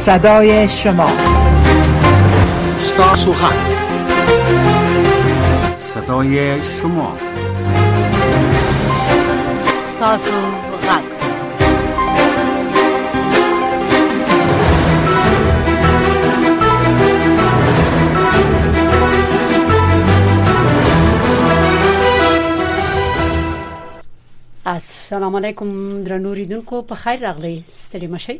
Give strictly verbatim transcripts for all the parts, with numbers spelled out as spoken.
صدای شما ستاسو غږ صدای شما ستاسو غږ السلام علیکم درنو اوریدونکو، په خیر راغلی. ستړي مشئ.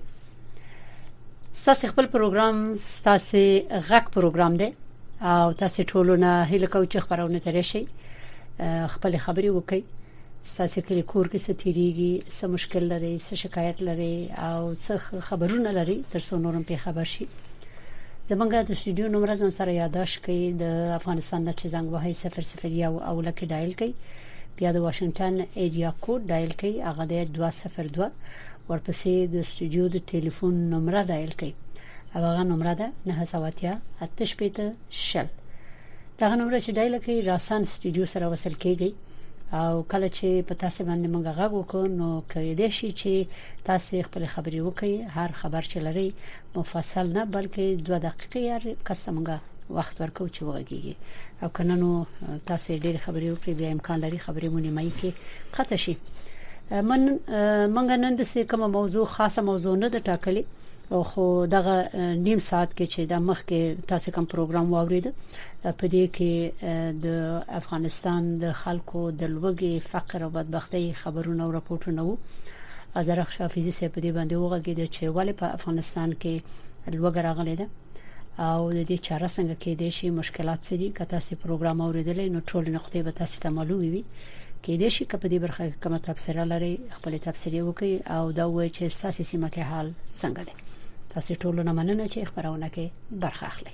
ستاسو خپل پروګرام ستاسو غږ پروګرام دی او تاسو ټولونه هیله کوم چې خبرونه ترې شي، خپل خبري وکړي. ستاسو کلی کور کې څه تیریږي، څه مشکل لري، څه شکایت لري او څه خبرونه لري، ترڅو نورم په خبر شي. زمونږ د استودیو نمبر ځان سره یاداش کړئ، د افغانستان د چزنګ وهي صفر صفر یو او لکه ډایل کړئ. بیا د واشنگټن ایریا کوډ ډایل کړئ، هغه د دوه صفر دوه. ورپسې د استودیو د ټلیفون نمبر ډایل کړئ، هغه نمبر ده نه سواتیا اتش پته شل. دا نمبر چې ډایل کړئ راسان استودیو سره وصل کیږي او کله چې په تاسو باندې موږ غږ وکړو نو کې دې شي چې تاسو خپل خبري وکړئ. هر خبر چې لري مفصل نه بلکې دوه دقیقې یا کسمګه وخت ورکو چې وګورئ او کنه نو تاسو ډېر خبرې وکړئ، بیا امکان لري خبرې مونږ مې کې خطا شي. من مونږ نن د څه کوم موضوع خاصه موضوع نه د ټاکلې او خو دغه نیم ساعت کې چې د مخ کې تاسو کوم پروګرام واورید په دې کې د افغانستان د خلکو د لوږې، فقر او بدبختی خبرونه او راپورټونه وو. ازرخ شافعي سي په دې باندې وغږید چې ولې په افغانستان کې لوږه راغلې ده او د دې چاره څنګه کې دي شي، مشکلات څه دي. کته سي پروګرام اوریدلې نو ټول نقطې به تاسو ته معلومي وي. کې دې شي کپه دې برخه کومه تفسیر لري، خپل تفسیر وکړي او دا وایي چې ساسي سیمه کې حال څنګه دی. تاسو ټول نه مننه چې خبرونه کې برخه اخلي.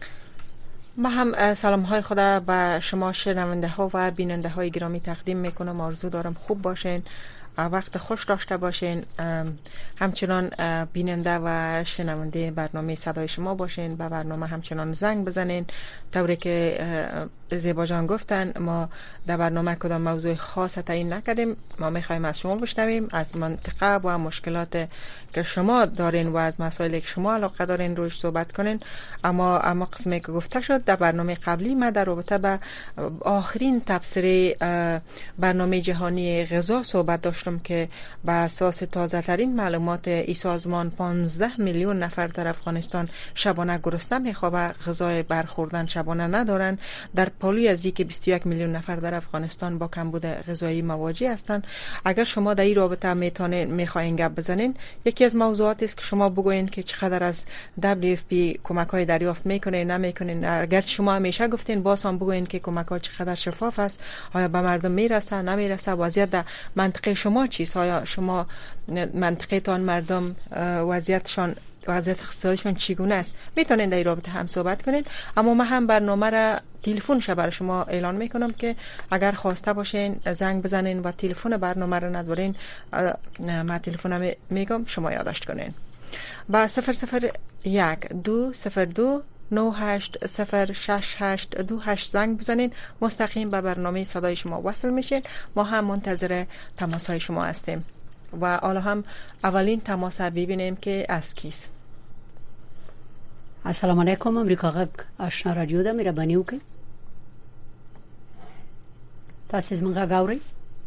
ما هم سلام های خدا به شما شنونده ها و بیننده های گرامی تقدیم میکنم. آرزو دارم خوب باشین، وقت خوش داشته باشین، همچنان بیننده و شنونده برنامه صدای شما باشین، به برنامه همچنان زنگ بزنین. طوری که زیبا جان گفتن ما در برنامه کدام موضوع خاص تعیین نکردیم، ما میخوایم از شما بشنویم، از منطقه و مشکلات که شما دارین و از مسائلی که شما علاقه دارین روش صحبت کنین. اما اما قسمی که گفته شد در برنامه قبلی ما در رابطه با آخرین تبصره برنامه جهانی غذا صحبت داشتم که بر اساس تازه ترین معلومات ای سازمان پانزده میلیون نفر در افغانستان شبانه گرسنه میخوابه، غذای برخوردن شبانه ندارن. در پالوی از اینکه بیست و یک میلیون نفر در افغانستان با کمبود غذایی مواجه هستند. اگر شما در این رابطه میتونین میخواین گپ بزنین، یکی از موضوعاتی است که شما بگوین که چقدر از دبلیو اف پی کمک‌های دریافت میکنه نمیکنین. اگر شما همیشه گفتین باز هم بگوین که کمک‌ها چقدر شفاف است، آیا به مردم میرسه نمیرسه، وضعیت در منطقه شما چیست، آیا شما منطقه تان مردم وضعیتشان وضعیت اقتصادیشون چگونه است، میتونین در این رابطه هم صحبت کنین. اما من هم برنامه را تلفنش برای شما اعلان میکنم که اگر خواسته باشین زنگ بزنین و تلفن برنامه را ندارین، من تلفنم میگم شما یادداشت کنین. با صفر صفر یک دو صفر دو نه هشت صفر شش هشت دو هشت زنگ بزنین، مستقیم به برنامه صدای شما وصل میشین. ما هم منتظر تماس های شما هستیم و حالا هم اولین تماس ببینیم که از کیست. السلام علیکم. امریکا غږ آشنا رادیو ده، مهرباني وکړئ تاسو زموږ غږ اورئ.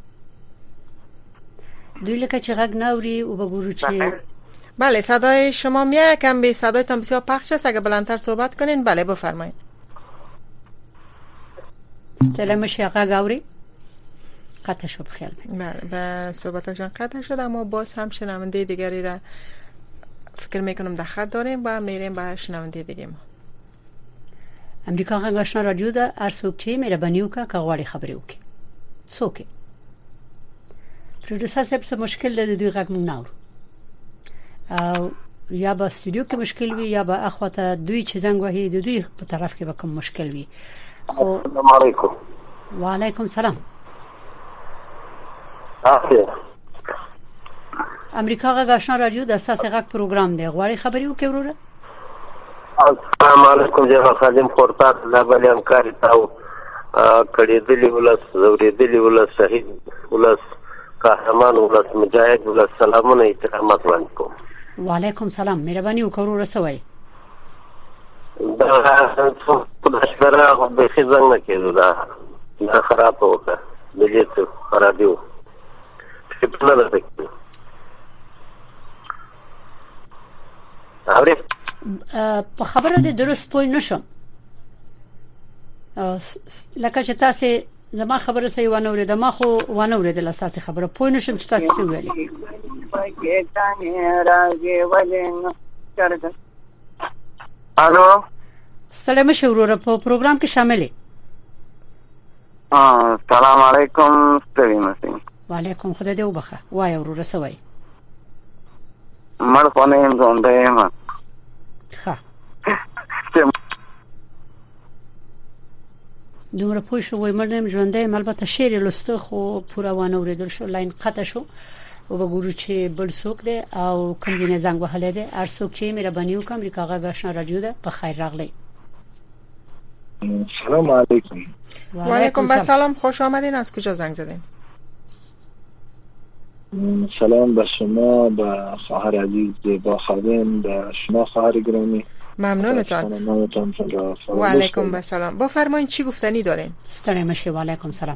دوی لکه چې غږ ناوري او بګورو چې بله صدای شما میاد، کم به صدایتان بسیار پخش است. اگه بلندتر صحبت کنین بله بفرمایید. سلام شما غږ اورئ. قطع شد خیال بله به صحبتشان قطع شد، اما باز هم شنونده دیگری را فکر میکنم در خط داریم و میریم به شنونده دیگه. ما امریکا غږ آشنا رادیو ده، هر څوک چې مهرباني وکړي که غواړي خبرې وکړي. څوک پروډوسر صاحب څه مشکل ده، دوی غږ مونږ ناورو او یا به استودیو کې مشکل وي یا به اخواته دوی چې زنګ وهي د دوی په طرف کې به کوم مشکل وي. السلام علیکم. وعلیکم سلام. آخر امریکا غږ آشنا رادیو د اساس غږ پروګرام دی، غواړي خبرې وکړي وروره. السلام علیکم جناب خادم خورتات الله بل همکاري تاو کړي ولس زوریدلی ولس شهید ولس قهرمان ولس مجاهد ولس سلامونه احترامات وړاندې کوم. و علیکم سلام. مهرباني وکړو رسوي. دا خدای شکر به خزانه کې دا دا خراب وکړه د دې څه خرابې و څه نه ده اورې په خبره د درست پوه نشم لکه چې تاسو زما خبره سي ونه اورید ما خو ونه اورید لاساسي خبره پوه نشم چې تاسو څه ویلي. الو سلام شورور په پروګرام کې شامل اه سلام علیکم ستړي مسئ. وعلیکم خدای دې وبخه. وای ورور سوي مړ خو نه یم ځوندې ما ښه دومره پوه شو وای مړ نیم ژوندې البته شعر لسته خو پورا وانه اوریدل شو لاین قطع شو او وګورو چې بل څوک دی او کوم دینه زنګ وهله دی هر څوک چې مهرباني وکم ریکاغه غشنا رادیو ده په خیر راغلی. سلام علیکم. و علیکم السلام. خوش آمدین. از کجا زنگ زدین؟ سلام به شما، به خواهر عزیز با خادم، به شما خواهر گرامی. ممنونتان. و علیکم السلام. بفرمایید چی گفتنی دارین؟ ستاره مشه. و علیکم سلام.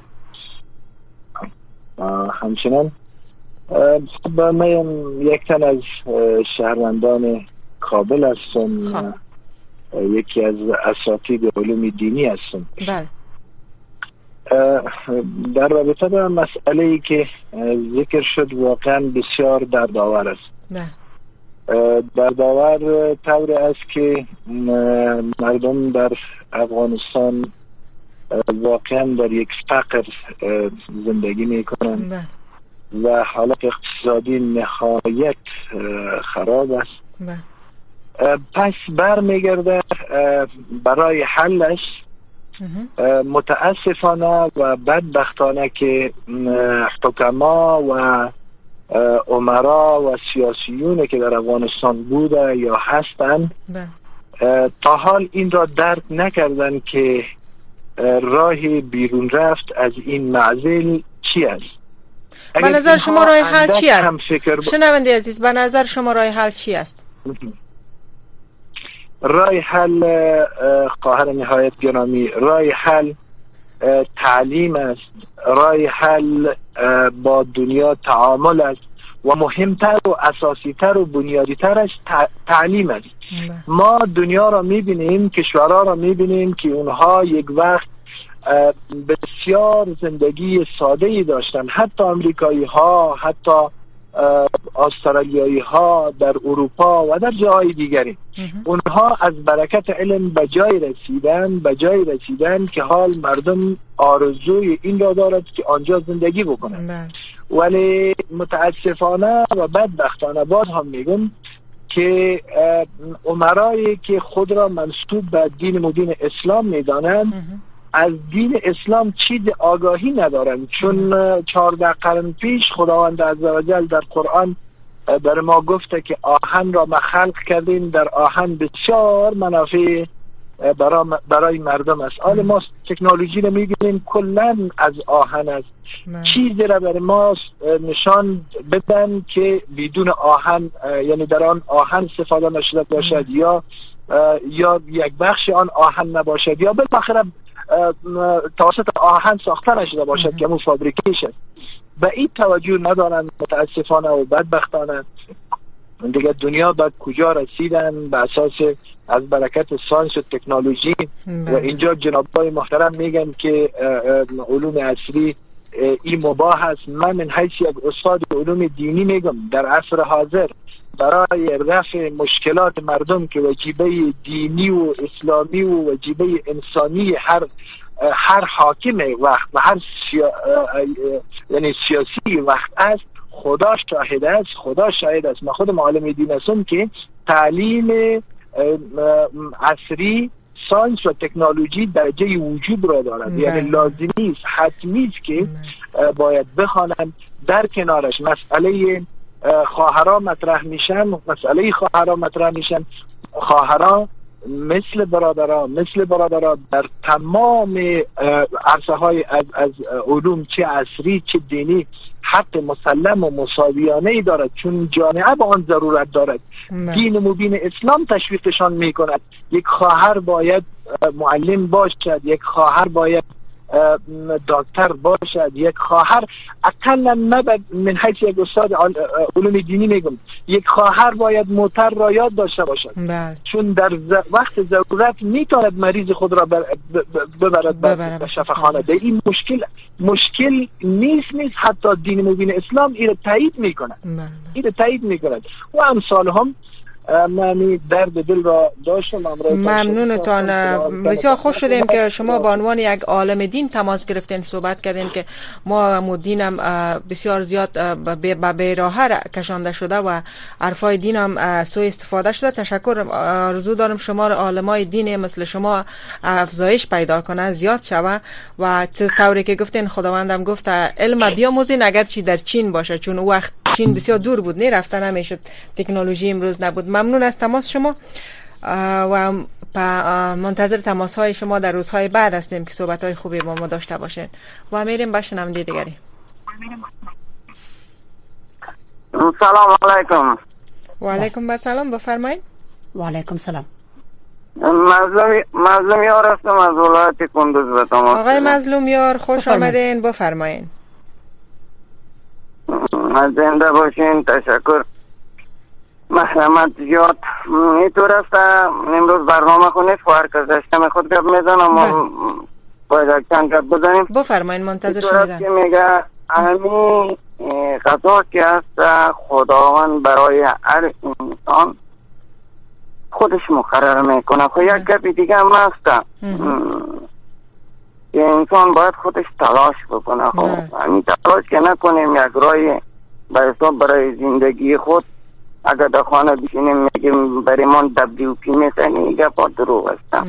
همچنان خب من یک تن از شهروندان کابل هستم، یکی از اساتید علوم دینی هستم. بله. در رابطه با مسئله‌ای که ذکر شد واقعا بسیار دردآور است. بله. دردآور طوری است که مردم در افغانستان واقعا در یک فقر زندگی میکنند. بله. و حالت اقتصادی نهایت خراب است. بله. پس برمیگرده برای حلش متاسفانه و بدبختانه که حکما و امرا و سیاسیون که در افغانستان بوده یا هستند تا حال این را درک نکردند که راه بیرون رفت از این معضل چی است. به نظر شما راه حل چی است؟ شنونده عزیز به نظر شما راه حل چی است؟ راه حل خواهر نهایت گرامی، راه حل تعلیم است، راه حل با دنیا تعامل است و مهمتر و اساسیتر و بنیادیترش تعلیم است. ما دنیا را میبینیم، کشورها را میبینیم که اونها یک وقت بسیار زندگی ساده‌ای داشتن، حتی امریکایی ها، حتی استرالیایی ها در اروپا و در جاهای دیگری. اونها از برکت علم به جای رسیدن به جای رسیدن که حال مردم آرزوی این را دارد که آنجا زندگی بکنند. ولی متاسفانه و بدبختانه باز هم میگم که امرایی که خود را منسوب به دین مدین اسلام میدانند از دین اسلام چیز آگاهی ندارند، چون چهارده قرن پیش خداوند عزوجل در قرآن در ما گفته که آهن را ما خلق کردیم، در آهن بسیار منافع برای مردم است. حال ما تکنولوژی رو میبینیم کلن از آهن است. چیزی را برای ما نشان بدن که بدون آهن، یعنی در آن آهن استفاده نشده باشد یا یا یک بخش آن آهن نباشد یا بالاخره توسط آهن ساخته نشده باشد که همون فابریکیش است. به این توجه ندارند متاسفانه و بدبختانه. دیگه دنیا بعد کجا رسیدن به اساس از برکت ساینس و تکنولوژی و اینجا جنابای محترم میگن که علوم عصری این مباح است. من من حیث یک استاد علوم دینی میگم در عصر حاضر برای رفع مشکلات مردم که وجیبه دینی و اسلامی و وجیبه انسانی هر هر حاکم وقت و هر سیا... یعنی سیاسی وقت است، خدا شاهد است، خدا شاهد است. من خود معلم دین هستم که تعلیم عصری ساینس و تکنولوژی درجه وجوب را دارد، یعنی لازمی است، حتمی است که باید بخوانند. در کنارش مسئله خواهران مطرح میشن، مسئله خواهران مطرح میشن. خواهران مثل برادران مثل برادران در تمام عرصه های از, از علوم، چه عصری چه دینی، حق مسلم و مساویانه ای دارد، چون جامعه با آن ضرورت دارد. دین مبین اسلام تشویقشان می کند. یک خواهر باید معلم باشد، یک خواهر باید دکتر باشد، یک خواهر اقلا نباید من حیث یک استاد علوم دینی میگم یک خواهر باید موتر را یاد داشته باشد. بله. چون در وقت ضرورت میتواند مریض خود را بر ببرد به شفاخانه. به این مشکل مشکل نیست نیست حتی دین مبین اسلام این را تایید میکند. این را تایید میکند و امثال هم من درد دل را داشتم. ممنونتان. بسیار خوش شدیم که شما به عنوان یک عالم دین تماس گرفتین، صحبت کردین که ما هم دینم بسیار زیاد به بیراهه کشانده شده و حرفای دینم سوء استفاده شده. تشکر. آرزو دارم شما عالمای دین مثل شما افزایش پیدا کنه، زیاد شوه و طوری که گفتین خداوندم گفت علم بیاموزین اگر چی در چین باشه، چون او وقت چین بسیار دور بود، نه رفتن نمیشد، تکنولوژی امروز نبود. ممنون از تماس شما و منتظر تماس های شما در روزهای بعد هستیم که صحبت های خوبی با ما داشته باشین و میریم با شنونده دیگری. سلام علیکم. و علیکم السلام، بفرمایید. و علیکم سلام. مظلوم مظلوم یار هستم از ولایت کندوز به تماس. آقای مظلوم یار خوش آمدین، بفرمایید. زنده باشین. تشکر. محرمت زیاد اینطور است. امروز برنامه خونید فرق داشتم خود گپ میزنم و باید چند گپ بزنیم. بفرمایید، منتظر شدم. که میگه همین قضا که است خداوند برای هر انسان خودش مقرر میکنه. خب یک گپ دیگه هم هست که انسان باید خودش تلاش بکنه. خب همین تلاش که نکنیم یک رای به حساب برای زندگی خود اگر در خانه بشینیم میگیم برای من دبلی و پی میسنی، ایگه با دروغ است.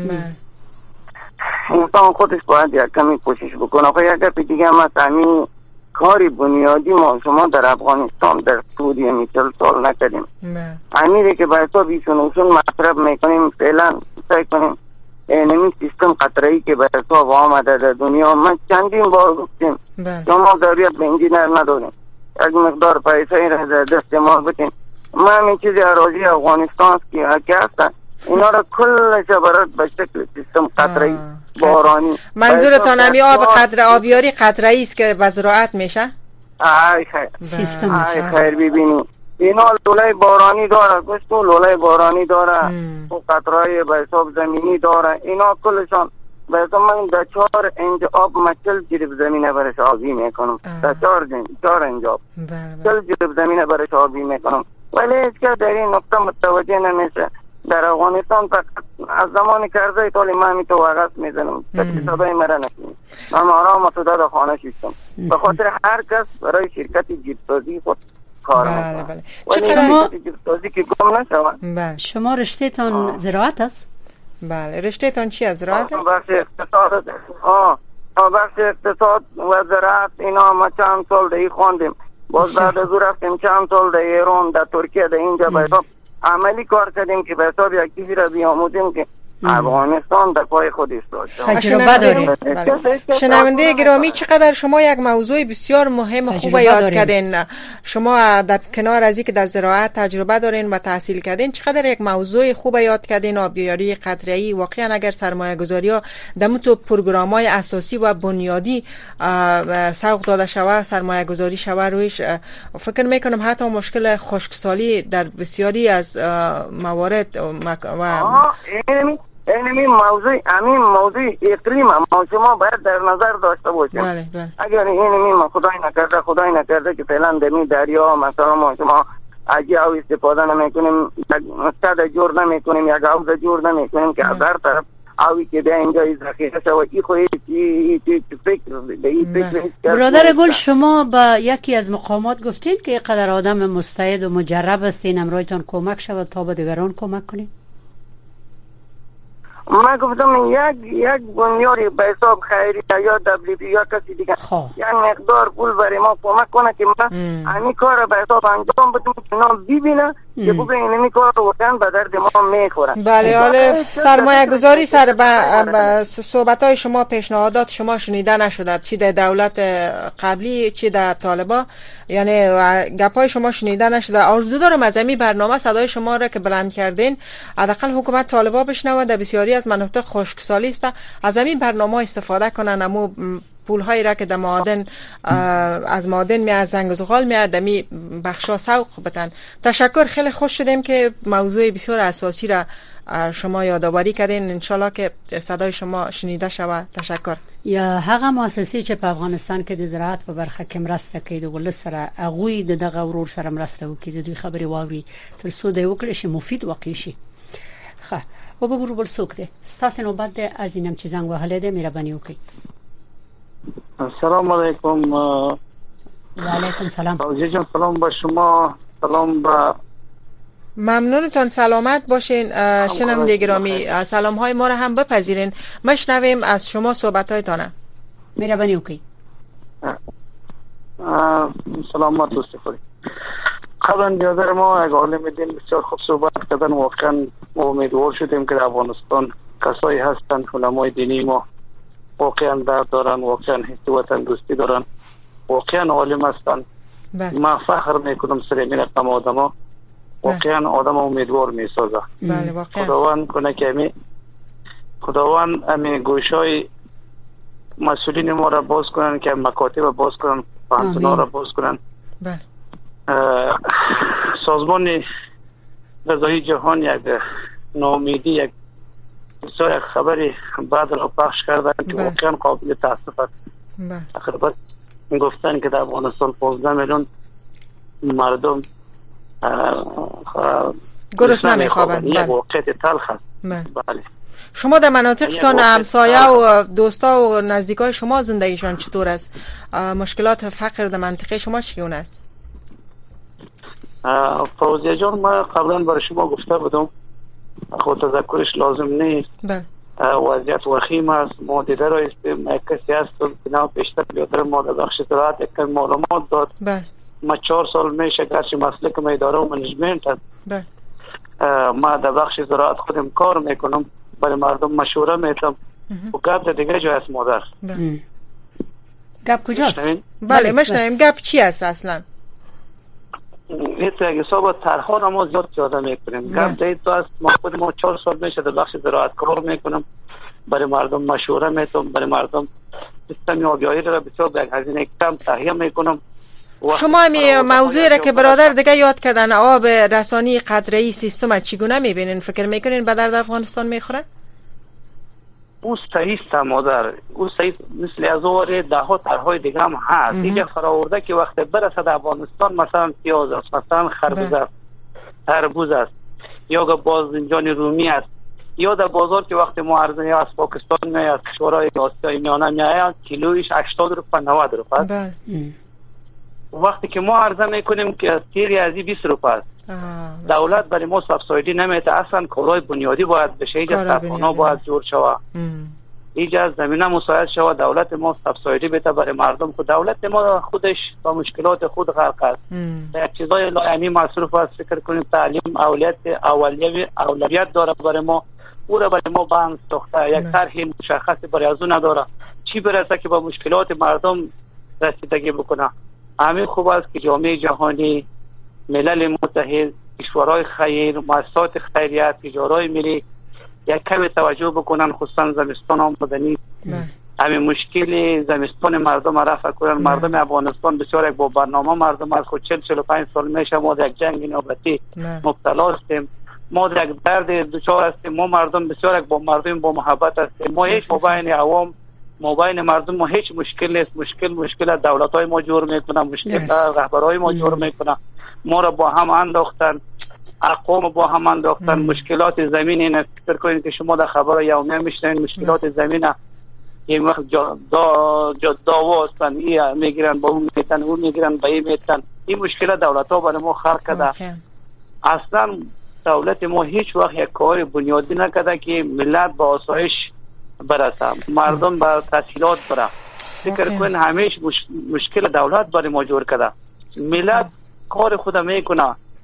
انسان خودش باید یک کمی کوشش بکنه. خب یک گپ دیگه هم هست، همین کاری بنیادی ما شما در افغانستان در سوریه میچل سال نکردیم. امیره که به حساب ایشون اصول مطرب میکنیم فعلا سعی کنیم نمی سیستم قطره‌ای که به حساب آمده در دنیا. من چندین بار گفتیم شما ضرورت به انجینر نداریم، یک مقدار پیسه را در دست ما بتیم. ما همین چیزی اراضی افغانستان که هستن اینا را کلش برات به شکل سیستم قطره‌ای بارانی. منظورتان همی آب قطره آبیاری قطره‌ای است که به زراعت میشه؟ آی خیر سیستم آی خیر ببینی اینا لوله بارانی داره، گوشت لوله بارانی داره و قطره‌ای به حساب زمینی داره. اینا کلشان به حساب من در چهار انج آب مچل جریب زمینه برش آبی میکنم. در چهار چهار انج آب چل جریب زمینه برش آبی میکنم. ولی هیچ که در این نقطه متوجه نمیشه. در افغانستان فقط از زمان کرده ایتالی من همی تو وقت میزنم تکی صدای مرا نکنیم. من آرام و صدا در خانه شیستم به خاطر هر کس برای شرکت جیبسازی خود کار میکنم. بله ولی شرکت جیبسازی که گم نشوه. شما رشته تان زراعت است؟ بله. رشته تان چی از زراعت؟ بخش اقتصاد. آه بخش اقتصاد و زراعت اینا ما چند سال دهی خواندیم. باز بعد از او رفتیم چند سال در ایران در ترکیه در اینجا به حساب عملی کار کردیم که به حساب یک چیزی را بیاموزیم که افغانستان در پای خود ایستاد. تجربه داریم. شنونده گرامی چقدر شما یک موضوع بسیار مهم و خوب یاد کردین. شما در کنار از اینکه در زراعت تجربه دارین و تحصیل کردین چقدر یک موضوع خوب یاد کردین. آبیاری قطره‌ای واقعا اگر سرمایه گذاری ها در تو پروگرام های اساسی و بنیادی سوق داده شود، سرمایه گذاری شود رویش، فکر میکنم حتی مشکل خشکسالی در بسیاری از موارد و این موضوع همین موضوع اقلیم ما شما باید در نظر داشته باشیم. بله بله. اگر این ما خدای نکرده خدای نکرده که فعلا در دریا مثلا ما شما اگه او استفاده نمیکنیم، صد جور نمیکنیم، یک حوض جور نمیکنیم که از هر طرف اوی که به اینجا ذخیره شود، این خو چی فکر به این فکر. برادر گل شما با یکی از مقامات گفتین که یک قدر آدم مستعد و مجرب هستین امرایتان کمک شود تا به دیگران کمک کنین. من گفتم یک یک بنیاری به حساب خیری یا دبلی پی یا کسی دیگه یک مقدار پول برای ما کمک کنه که من همین کار به حساب انجام بدم که نام ببینه که ببین اینمی کار واقعا به درد ما میخوره. بله، حالا سرمایه گذاری سر به صحبت های شما، پیشنهادات شما شنیده نشده، چی در دولت قبلی چی در طالبا، یعنی گپای شما شنیده نشده. آرزو دارم از این برنامه صدای شما را که بلند کردین حداقل حکومت طالبا بشنوه، در بسیاری از مناطق خشکسالی است، از این برنامه استفاده کنن، امو پول هایی را که در معادن از معادن میاد، زنگ و زغال میاد، دمی بخشا سوق بتن. تشکر، خیلی خوش شدیم که موضوع بسیار اساسی را شما یادآوری کردین. انشالله که صدای شما شنیده شود. تشکر. یا هغه مؤسسې چې په افغانستان کې د زراعت په برخه کې مرسته کوي د ولس سره هغه د دغه ورور سره مرسته وکړي، د دوی خبرې واوري تر څو د وکړي شي مفید واقع شي. ښه، او به ګورو بل څوک دی ستاسو نوبت دی، از اینم چې زنګ وهلې دی مهرباني وکړئ. السلام علیکم. و علیکم سلام. فوزی جان سلام به شما، سلام به ممنونتان، سلامت باشین. شنونده گرامی سلام های ما را هم بپذیرین، مشنویم از شما صحبت هایتان. مهربانی وکړئ. سلامت اوسید. قبلا بیادر ما یک عالم دین بسیار خوب صحبت کردن، واقعا امیدوار شدیم که در افغانستان کسایی هستند علمای دینی ما واقعا درد دارن، واقعا حس وطن دوستی دارن، واقعا عالم هستن. ما فخر میکنم سر این رقم آدما، واقعا آدم امیدوار میسازه. بله واقعا. خداوند کنه که امی خداوند امی گوشای مسئولین ما را باز کنن، که مکاتب باز کنن، پانتونا را باز کنن. بله. سازمان غذایی جهان یک ناامیدی، یک بسیار یک خبری بعد را پخش کردن که واقعا قابل تاسف است. تقریبا گفتن که در افغانستان پانزده میلیون مردم گرسنه میخوابند. یک واقعیت تلخ است. بله. شما در مناطقتان همسایه و دوستا و نزدیکای شما زندگیشان چطور است؟ مشکلات فقر در منطقه شما چگونه است؟ فوزیه جان، ما قبلا برای شما گفته بودم، خود تذکرش لازم نیست. بله. وضعیت وخیم است. ما دیده را استیم یک کسی هست که نه پیشتر بیادر ما در بخش زراعت یک معلومات داد. بله. ما چهار سال میشه گرچه مسلک ما اداره و منیجمنت است. بله. ما در بخش زراعت خودم کار میکنم، برای مردم مشوره میتم و گپ در دیگه جای است مادر. بله. گپ کجاست؟ بله مشنویم. گپ چی است اصلا؟ ایت اگه حساب طرح‌ها را ما زیاد پیاده میکنیم. گپ دید تو است، ما خود ما چهار سال میشه در بخش زراعت کار میکنم، برای مردم مشوره میتم، برای مردم سیستم آبیاری را بسیار به هزینه کم تهیه میکنم. شما می موضوعی را که برادر دیگه یاد کردن، آب رسانی قطره‌ای سیستم چگونه میبینین؟ فکر میکنین به درد افغانستان میخوره؟ او صحیح است مادر، او صحیح مثل از اور ده ها طرح‌های دیگه هم هست. دیگه فراورده که وقت برسه افغانستان مثلا پیاز است، مثلا خربوزه است، تربوز است، یا بازنجان رومی است، یا در بازار که وقت معارضه از پاکستان میاد، از کشورهای آسیای میانه میاد، کیلویش هشتاد روپیه نود روپیه. بله. وقتی که ما عرضه میکنیم که تیری ازی بیست روپیه است. دولت برای ما سبسایدی نمیده، اصلا کارهای بنیادی باید بشه. ایجا صفحانا باید جور شوه، ایجا زمینه مساعد شوه، دولت ما سبسایدی بده برای مردم. خود دولت ما خودش با مشکلات خود غرق است. یک چیزای لاینی مصروف است. فکر کنیم تعلیم اولویت اولیه اولویت داره برای ما، او را برای ما بند ساخته، یک طرح مشخصی برای از اون نداره. چی برسه که با مشکلات مردم رسیدگی بکنه. همین خوب است که جامعه جهانی، ملل متحد، کشورهای خیر، مؤسسات خیریه، تجارای ملی یک کمی توجه بکنن، خصوصا زمستان آمدنی. همین مشکل زمستان مردم رفع کنن. مردم افغانستان بسیار یک با برنامه مردم از خود چهل چهل و پنج سال میشه ما در یک جنگ نوبتی مبتلا هستیم، ما در یک درد دچار هستیم. ما مردم بسیار یک با مردم با محبت هستیم. ما هیچ مبین عوام مبین مردم ما هیچ مشکل نیست. مشکل مشکل دولت های ما جور میکنن، مشکل رهبرای ما جور میکنن. ما را با هم انداختن، اقوام با هم انداختن. مشکلات زمین این فکر کنید که شما در خبر یومیه میشنید مشکلات زمین این وقت دا دعوا هستن، این میگیرن با اون میتن، اون میگیرن با این میتن. این مشکل دولت ها برای ما خلق کرده. اصلا دولت ما هیچ وقت یک کار بنیادی نکرده که ملت با آسایش برسه، مردم با تسهیلات بره. فکر کنید همیشه مش... مشکل دولت برای ما جور کرده. ملت کار خود میکنه،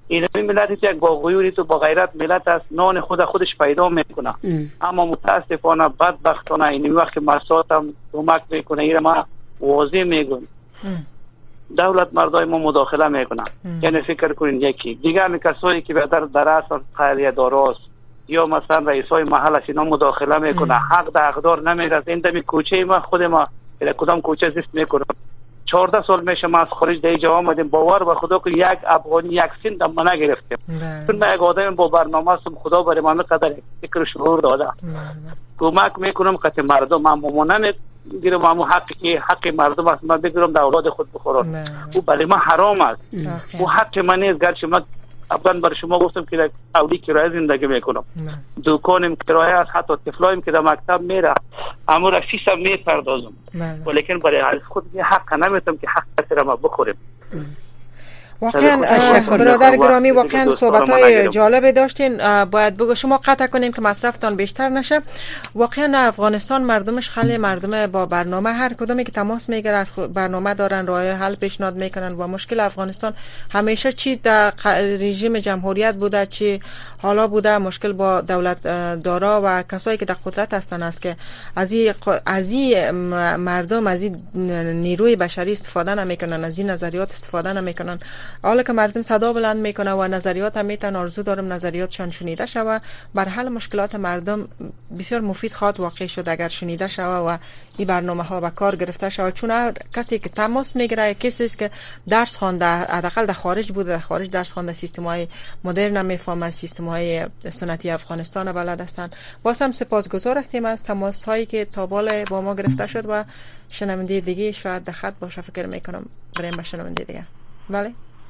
این ملتی که یک با غیوری تو با غیرت ملت است، نان خود خودش پیدا میکنه. اما متاسفانه بدبختانه این وقت مسات هم کمک میکنه. این ما واضح میگم دولت مردای ما مداخله میکنه. یعنی فکر کنین یکی دیگر کسایی که در درس و قریه داراست یا مثلا رئیسای محل است اینا مداخله میکنه، حق در حقدار نمیرسه. این دمی کوچه ما خود ما کدام کوچه زیست میکنه. چهارده سال میشه ما از خارج در اینجا آمدیم، باور به خدا که یک افغانی یک سنت هم نگرفتیم. چون من یک آدم با برنامه هستم، خدا برای من قدر فکر و شعور داده. کمک میکنم که مردم من نمیگیرم، همون حقی که حق مردم است من بگیرم در اولاد خود بخورم. او برای من حرام است. او حق من نیست. گرچه من افغان برای شما گفتم که اولی کرایه زندگی میکنم، دکانم کرایه است، حتی طفلایم که در مکتب میره اما را فیسم میپردازم، ولیکن برای خود حق نمیتونم که حق کسی را ما بخوریم. واقعا برادر گرامی واقعا صحبت های جالب داشتین. باید بگو شما قطع کنیم که مصرفتان بیشتر نشه. واقعا افغانستان مردمش خیلی مردم با برنامه، هر کدومی که تماس میگیرن برنامه دارن، راه حل پیشنهاد میکنن. و مشکل افغانستان همیشه چی در رژیم جمهوریت بوده چی حالا بوده، مشکل با دولت دارا و کسایی که در قدرت هستن است که از این از این مردم از این نیروی بشری استفاده نمیکنن، از این نظریات استفاده نمیکنن. حالا که مردم صدا بلند میکنه و نظریات هم میتن، آرزو دارم نظریاتشان شنیده شوه. بر حل مشکلات مردم بسیار مفید خواهد واقع شد اگر شنیده شوه و این برنامه ها به کار گرفته شوه. چون کسی که تماس میگیره کسی است که درس خوانده، حداقل در خارج بوده، در خارج درس خوانده، سیستم های مدرن میفهمه، سیستم های سنتی افغانستان بلد هستند. باز هم سپاسگزار هستیم از تماس هایی که تا بالا با ما گرفته شد و شنونده دیگه شاید در خط باشه، فکر میکنم بریم به شنونده دیگه. بله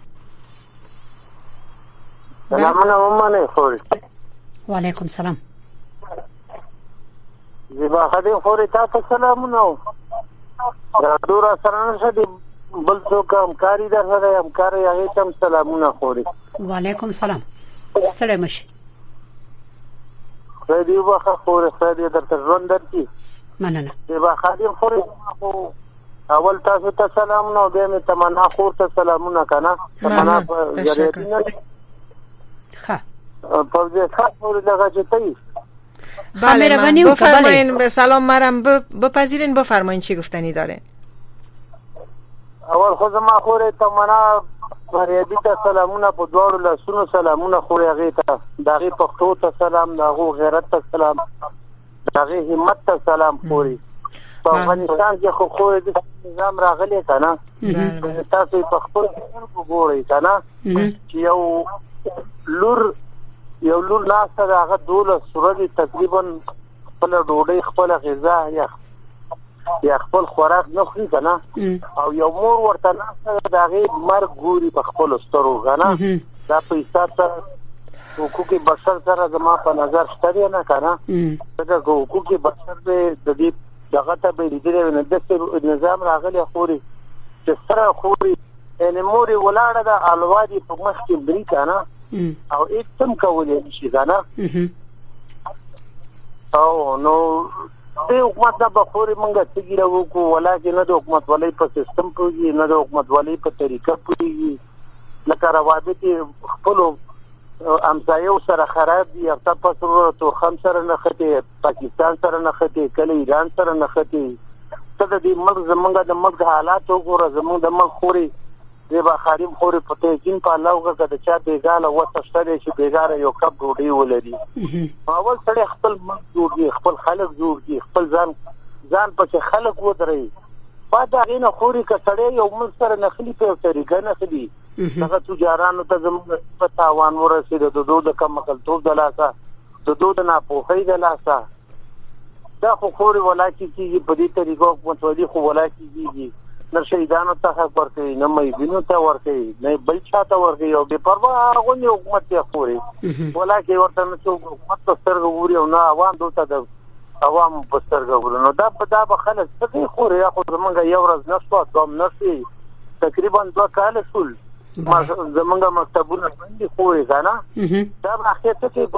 سلام علیکم. خوری و علیکم سلام. زیبا خدیم خوری تا ته سلامونه. دا دورا سره نشدي بل څوک همکاري در سره همکاري هغه تم سلامونه خوري. و علیکم سلام. ستړی مشي. خدای دې وبخښه خوري، خدای دې درته ژوند درکړي. مننه. زیبا خدیم خوری اول تاسو ته سلامونه، بیا مې تمنا خور ته سلامونه کنه. تمنا په جریدینه ښه په دې ښه خوري دغه چتای. بله بفرمایین. به سلام مرم بپذیرین، بفرمایین چی گفتنی داره. اول خو زما خوره تمنا غریبی ته سلامونه، په دواړو لاسونو سلامونه خوري، هغه ته دغه پښتو ته سلام، دغه غیرت ته سلام، دغه همت ته سلام خوري. په افغانستان کې خو خو د نظام راغلی کنه، تاسو په خپل وګورئ کنه چې یو لور یو لور لاسته هغه دوله سورې تقریبا خپل ډوډۍ خپل غذا یا یا خپل خوراک نه خوري کنه، او یو مور ورته لاسته دغه مرګ ګوري په خپل سترو کنه. دا په حساب سره حقوق بشر سره زما په نظر شته نه کنه، دا حقوق بشر د دې دغه ته به لیدل نه د نظام راغلی خوري چې سره خوري ان موري ولاړه د الوادي په مخ کې بری کنه او ایتم کولې نشي کنه. او نو د حکومت د بخوري مونږه تګیره وکړو، ولکه نه د حکومت ولې په سیستم پوي، نه د حکومت ولې په طریقه پوي، لکه روابط خپل امسایو سره خراب دي، یا تاسو تو خم سره نه خته، پاکستان سره نه خته، کله ایران سره نه خته. ته د دې ملک زمونږ د ملک حالات وګوره، زمونږ د ملک خوري زیبا خاریم خوري په تېکین په الله وګه د چا بیګاله وسشته چې بیګاره یو کپ ډوډۍ ولري. اول سره خپل ملک جوړي، خپل خلک جوړي، خپل ځان ځان په خلک ودري. بعد هغه خوري کټړې یو ملک سره نخلي په طریقه نخلي، هغه تجارانو ته زموږ په تاوان ورسېد، د دوه د کم مقلتوب د لاسه، د دوه د ناپوهۍ د لاسه. دا خو خوري ولایتي کیږي په دې طریقو متولي خو ولایتي کیږي، نه شهیدانو ته حق ورکوي، نه مېبینو ته ورکوي، نه بل چاته ورکوي، او بې پروا غونډې حکومت یې خوري. ولکه ورته نه څوک حکومت په سترګو ګوري او نه عوام دلته د عوام په سترګو ګوري. نو دا په دا به خلک څه خوري؟ خو زمونږ یو ورځ نه شوه، دوم نه شوې، تقریبا دوه کاله شول زمونږ مکتبونه باندې خوري کنه. دا به اخر څه کې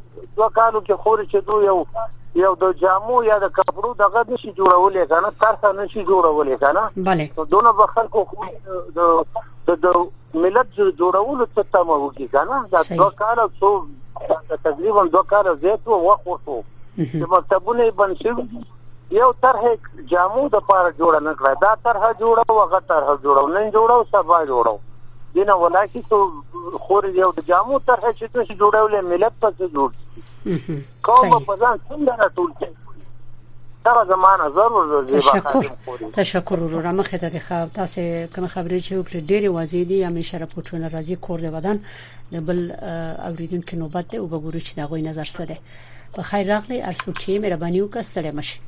دوه کالو کې خوري چې دوی یو یو د جامو یا د کپړو دغه نشي جوړولې کنه تاسو نشي جوړولې کنه بله نو دونه به خلکو د د ملت جوړولو څه تمه وکړي کنه دا دوه کال څو تقریبا دوه کال زیات وخت وشو چې مکتبونه بند شوي یو طرح جامو د پاره جوړ نه کړه دا طرح جوړه وغه طرح جوړو نه جوړو سبا جوړو دینه ولکه څو خور یو د جامو طرح چې څه جوړولې ملت پس جوړ کوم په ځان څنګه راټول کړي دا زمانه ضرور تشکر تشکر ورو مخه ته خبر تاسو کوم خبرې چې وکړه ډېری واضح دي همیشه راپورټونه راځي کور د بدن د بل اوریدونکو نوبت ته وګورئ چې دا غوي نظر څه ده په خیر راغلی ارسو چې مهرباني وکړه ستړي مشي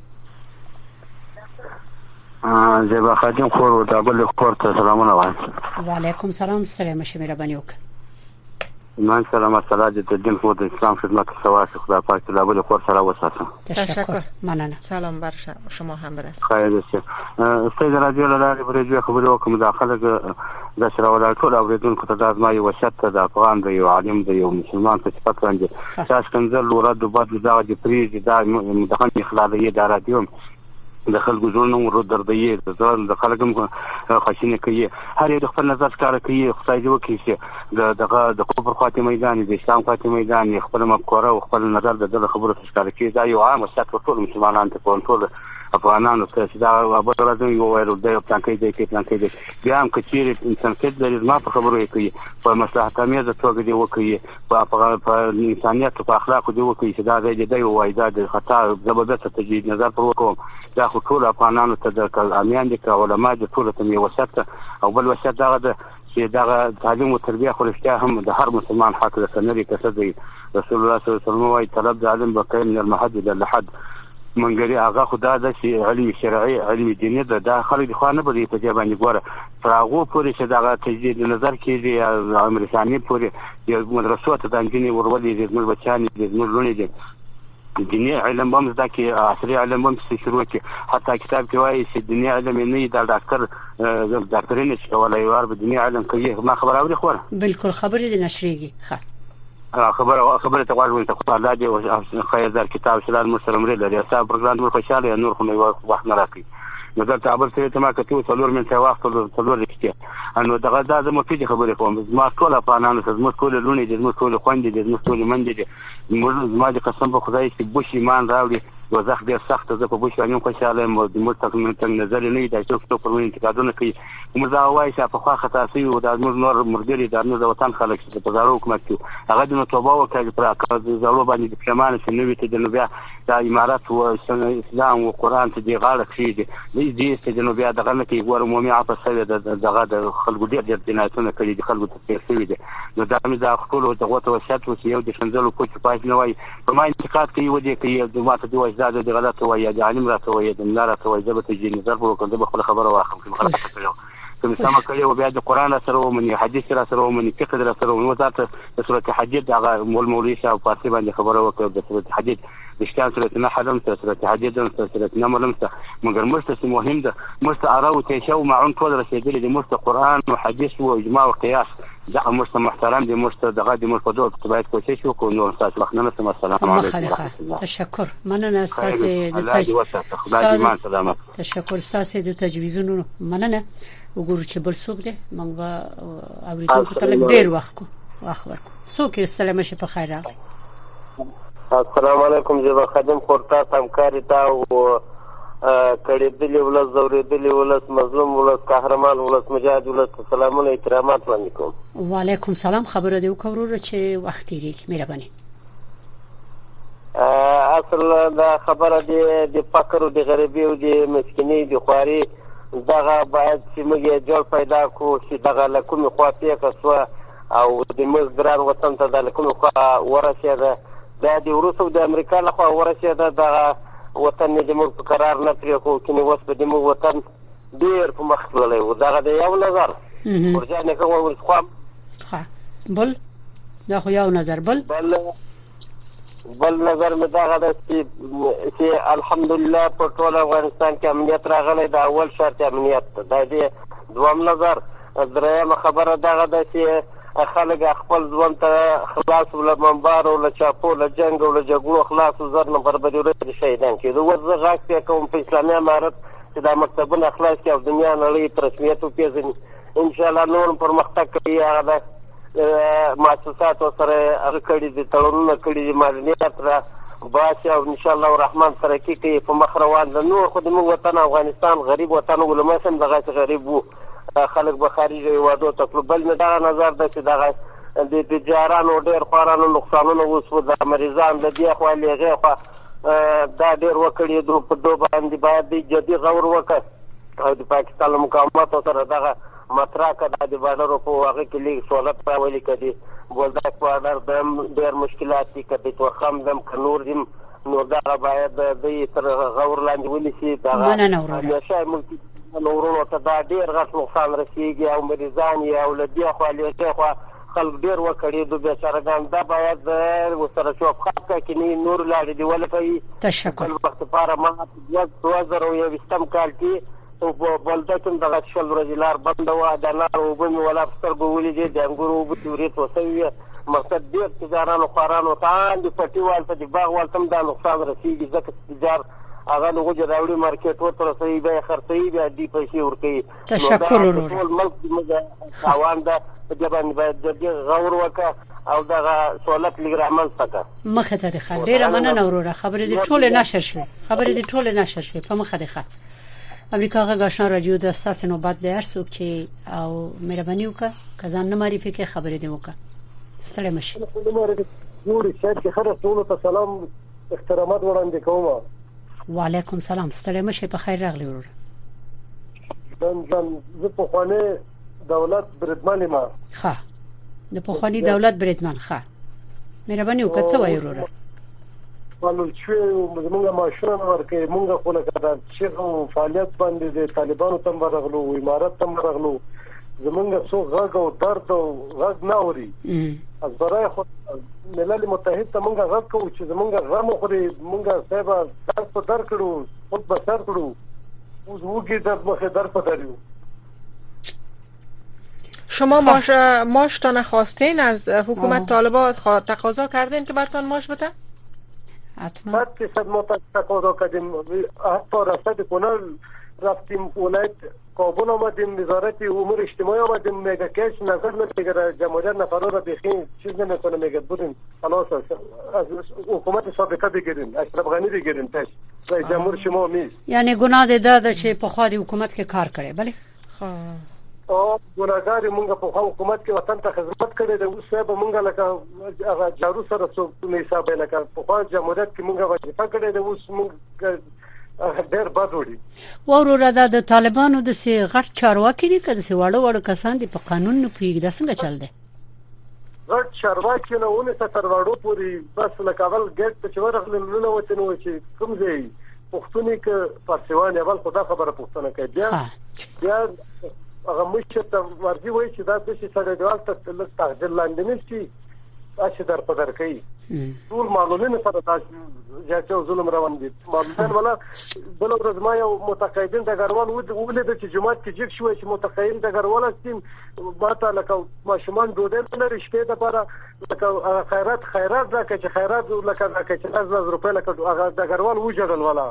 ا زیبا خادم خور د بل خور ته سلامونه وایم وعلیکم سلام ستړي مشي مهرباني وکړه من سلام السلام د دین خو د اسلام خدمت سوا خدا پاک د بل خور سره وساتم تشکر مننه سلام بر شما هم برس خیر شه استاد رادیو لاره برېجو خبرو کوم داخله د سره ولا ټول اوریدونکو ته د ازمایي وشت د افغان دی او عالم دی او مسلمان په صفت باندې تاسو کنځل ورته د بعد د پریز د مدخن اخلاقي د رادیو د خلکو زړونو ورو دردي د خلکو خوشینه کوي هر یو خپل نظر ښکار کوي خدای دې وکړي چې دغه د کفر خاطر میدان د اسلام خاطر میدان خپل مفکوره او خپل نظر د خبرو ښکار کوي دا یو عام وسط ټول مسلمانانو ته ټول افغانانو ته چې دا ابو راځي یو وایو د پلان کې دی کې پلان کې دی بیا هم کچیر انسان کې د ما په خبرو کوي په مصلحت امیزه توګه دی وکړي په انسانيت او اخلاق دی وکړي چې دا دی دی وایي دا د خطا زبردست تجدید نظر پر وکوم دا خو ټول افغانانو ته د امیان دي علماء د ټول ته یو وسط او بل وسط دا چې دا تعلیم او تربیه خو رښتیا هم د هر مسلمان حق ده کنه کسه دی رسول الله صلی الله علیه وسلم وايي طلب د علم بقین من المحد الى اللحد منګری هغه خدا د علم شرعي علم دیني ده د خلک خو نه بده په ځای باندې ګوره تراغو پورې چې دا تجدید نظر کې دی امریکایي پورې یو مدرسو ته د انجینی ورولې د موږ بچانی د موږ لونی دي دیني علم هم زده کې عصري علم هم شروع کې حتی کتاب کې وایي چې دیني علم نه د ډاکټر ډاکټرینه چې ولای وار په دیني علم کې ما خبر اوري خو بالکل خبرې د نشریږي ښه خبره خبره ته غواړم ته خدای الله دې او خیر در کتاب شلال مسلم لري لري تاسو پروګرام ور خوشاله نور خو نه وخت نه راکړي نو دا تعبیر سره ته ما کتو څلور من ته وخت څلور کې انو دغه دا زموږ په خبره کوم ما ټول افغانانو ته زموږ ټول لونی دي زموږ ټول خويندې دي زموږ ټول مندې دي ما دې قسم په خدای چې بوش ایمان راوړي وزخ ډیر سخت زه په بوش باندې خوشاله مو د مستقیم څنګه نظر نه دی چې څو پرمن انتقادونه کوي موږ دا وایي چې په خوا خطا سي او د موږ نور مرګري د موږ وطن خلک چې په زارو حکومت کې هغه د توبه وکړي پر اکاز زارو باندې د پیمانه چې نوې ته د نوبیا د امارات او اسلام او قران ته دی غاړه کړی دی دې چې د نوبیا دغه نه کې ګور مومي عفو سره دغه د خلکو ډیر ډیر جنایتونه کړي دي خلکو ته پیښوي دي نو دا مې دا خپل او دغه توسط او یو د شنځلو کوچ پاج نه وای په ما انتقاد کوي ودی کوي د ماته دی وځه د غلط وای د عالم راته وای د ملا راته وای د ته جن نظر ورکړم د خپل خبره واخم کوم خلک کړو کوم سم کړي او بیا د قران سره ومني حدیث سره ومني فقه سره ومني ذات د سورته حدید هغه مول مولوی شاه په پارسي باندې خبره وکړه د سورته حدید د شکان سورته نه حلم سورته حدید د سورته نه ملم څه مګر مرسته مهم ده مرسته اراو ته شو معون ټول رسیدلې د مرسته قران او حدیث او اجماع او قياس دا مرسته محترم دي مرسته دغه د مرسته دوه باید کوشش وکړو نو تاسو وخت نه السلام علیکم تشکر مننه تاسو د تجویز تشکر تاسو د تجویزونو مننه وګورو چې بل څوک دی موږ اوریدونکو ته لږ ډیر وخت کو وخت ورکو څوک یې سلام شي په خیر راغلی السلام علیکم جناب خادم خورتا همکاري تا او کړي دلی ولس زوریدلی ولس مظلوم ولس قهرمان ولس مجاهد ولس سلامونه احترامات وعلیکم وعلیکم سلام خبره دی وکړو چې وخت یې مهرباني اصل دا خبره دی د فقر او د غریبي او د مسکینی د خواري دغه باید چې موږ جوړ پیدا کو چې دغه لکوم خواته کسوه او د موږ ګران وطن ته د لکوم خوا ورسېده دا د روسو د امریکا له خوا ورسېده دغه وطن د موږ قرار نه پرې کو کینه وس په د موږ وطن ډیر په مخ تللی و دغه د یو نظر ورځنه کوم ور خو ها بل دا خو یو نظر بل بل بل نظر مې دغه د چې الحمدلله په ټول افغانستان کې امنیت راغلی دا اول شرط امنیت دا دی دوم نظر درېم خبره دغه د چې خلک خپل ځوان ته خلاص ول منبر او له چاپو له جنگ او له جګړو خلاص زر نفر بدیره شهیدان کېدو. ورزه غاښ کوم په اسلامي امارت چې دا مکتبونه خلاص کړي او دنیا نړۍ ته رسمیت وپېژني. ان شاء الله نور پرمختګ کوي. هغه مؤسسات سره هغه کړي دي تړونونه کړي دي معلومات را باسي او ان شاء الله الرحمن ترقي کوي په مخ روان ده. نور خو د موږ وطن افغانستان غریب وطن ولما سم دغه غریب وو خلک به خارجي وادو ته بل نه دا نظر ده چې دغه د تجارانو ډېر خورانو نقصانونه اوس د مریضان د دې خو لږه خو دا ډېر وکړي دوه په دوه باندې باید د جدي غور وکړي او د پاکستان مقاومت سره دغه متراکه د بارو په واقع کې لیک سوالات راولي کړي بولدک بارډر د ډېر مشکلات دي کړي تو خام دم کنور دم نو دا باید د تر غور لاندې ونیسي دا همیشه ملکی نورونو ته دا ډېر غټ نقصان رسیږي او مریضان یې او له دې خوا له خوا خلک ډېر وکړي د بیچارهګان دا باید وسره شوف خاطر کې نور لاړې دی ولکه تشکر وخت لپاره ما دوه زره یوویشتم کال کې او بلدکم دغه شل ورځې لار بنده وه د نار اوبه مې ولا په سترګو ولیدې د انګورو اوبه تورې توسوي مقصد ډېر تجارانو خوارانو ته د پټي والته د باغ والته هم دا نقصان رسېږي ځکه تجار هغه لغوجه راوړي مارکیټ ورته رسوي بیا یې خرڅوي بیا دې پیسې ورکوي. تشکر ورور. ټول ملک زموږ تاوان ده په دې باندې باید جدي غور وکړه او دغه سهولت لږ رامنځته کړه. مخې ته دې ښه ډېره مننه وروره خبرې دې ټولې نشر شوې خبرې دې ټولې نشر شوې په مخه دې ښه. امریکا غږ آشنا رادیو د اساس نوبت د هر څوک چې او مهرباني وکړه که ځان نه معرفي کې خبرې دې وکړه. ستړی مشي. نور شهر کې خره ټول ته سلام احترامات وړاندې کوم. وعلیکم سلام. ستړی مشي په خیر راغلی ورور. نن ځم زه په خوانه دولت بریدمن ما. ښه د پخوانی دولت بریدمن ښه مهرباني وکړه څه وایي وروره. ولول چې موږ ماشومان ورکه موږ خو له کار چې فعالیت باندې د طالبانو تم ورغلو امارات تم ورغلو زمونږ څو غږ او درد او غږ نه اوري. از برای خود ملل متحد ته موږ غږ کوو چې زمونږ غم خوري موږ صاحب درد په در کړو خود به سر کړو اوس وګي درد مخه در په دریو. شما ماش ماش تا نخواستین از حکومت طالبان تقاضا کردین که براتون ماش بده؟ حتما. حتی صد ما تقاضا کردیم حتی رصد کنال رفتیم ولایت کابل آمدیم وزارت امور اجتماعی آمدیم میگه کش نظر نمیگیره جمهوریت نفرا را بخین چیز نمیکنه میگه بریم خلاص از حکومت سابقه بگیریم اشرف غنی بگیریم پس رئیس جمهور شما نیست. یعنی گناه ده چې په خوا د حکومت کې کار کړي بله او ګناګار مونږ په حکومت کې وطن ته خدمت کړې ده اوس صاحب مونږ لکه هغه جارو سره څو نه حساب لکه په جمهوریت کې مونږ وظیفه کړې ده اوس مونږ ډېر بد وړي. وروره دا د طالبانو د سي غټ چارواکي دي که د سي واړو واړو کسان دي په قانون نه پیګ د څنګه چل دي غټ چارواکي نه ونه تر واړو پوری بس لکه اول ګټ ته ورغلل نو وته نو چې کوم ځای پښتوني ک پارسوان اول خدا خبره پښتنه کوي بیا بیا هغه مشته ته ورځي وای چې دا د شي سره دیوال ته تل تغذیه لاندې نشي اشه در په در کوي ټول معلومین سره تاسو جاته ظلم روان دي معلومین ولا بل ورځ ما یو متقاعدین د غروان ولید چې جماعت کې جګ شوی چې متقاعدین د غروان استیم ماته لکه ماشومان ډوډۍ لري شپې د پاره لکه خیرات خیرات دا چې خیرات لکه دا چې لږ روپې لکه هغه د غروان وجړل ولا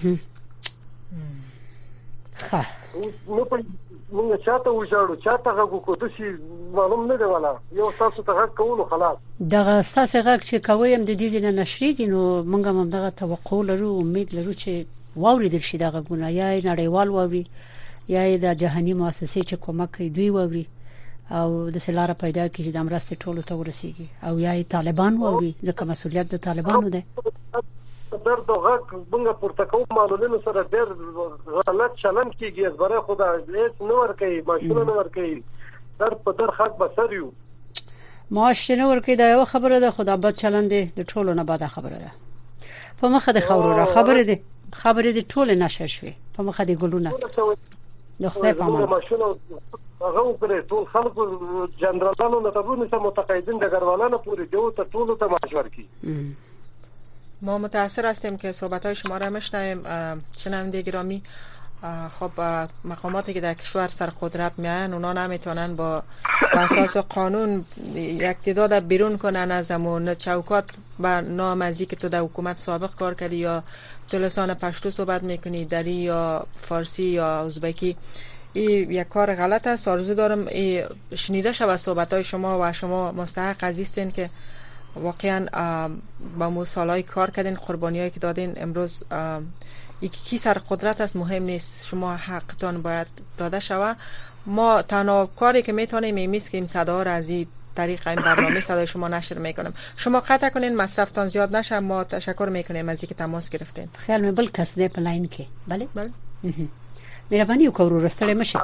ښه نو په موږ چاته وژاړو چاته غوږ کو د شي معلوم نه دی ولا یو تاسو ته غږ کوو خلاص دغه تاسو غږ چې کویم د دې نه نشری دي نو موږ هم دغه توقع لرو امید لرو چې واوري شي دغه ګونه یا نړیوال واوري یا د جهاني مؤسسې چې کومک کوي دوی واوري او د سلاره پیدا کیږي د امرسته ټولو ته ورسیږي او یا طالبان واوري ځکه مسؤلیت د طالبانو ده. درد غږ موږ پورته کوو معلومینو سره ډېر غلط چلند کیږي از برای خدا هیڅ نه ورکوي ماشومان نه ورکوي در په در خاک بسر یو ماش نه ورکوي دا یو خبره ده خدا بد چلند دی د ټولو نه بده خبره ده په مخه د خبرو خبره ده خبره دي ټول نشه شوي په مخه دي ګلونه د خدای په امان ماشومان هغه پر ټول خلکو جنرالانو نه تبونه سم متقاعدین د غروالانو پوری دیو ته ټول ته مشور کی. ما متأثر هستیم که صحبت‌های شما را میشنویم. شنونده گرامی، خب مقاماتی که در کشور سر قدرت میان اونا نمیتونن با اساس قانون یک تعداد بیرون کنن از همون چوکات به نام از که تو در حکومت سابق کار کردی یا تو لسان پشتو صحبت میکنی، دری یا فارسی یا ازبکی، این یک کار غلط است. آرزو دارم شنیده شود صحبت های شما و شما مستحق عزیزتین که واقعا با مو سالهای کار کردین، قربانی هایی که دادین. امروز یکی کی سر قدرت است مهم نیست، شما حقتان باید داده شود. ما تنها کاری که میتونیم این است که این صدا را از این طریق این برنامه صدای شما نشر میکنیم. شما قطع کنین مصرفتان زیاد نشه. ما تشکر میکنیم از اینکه تماس گرفتین. خیال می بل کس ده پلاین که بله بله مهربانی وکړو رسله مشه.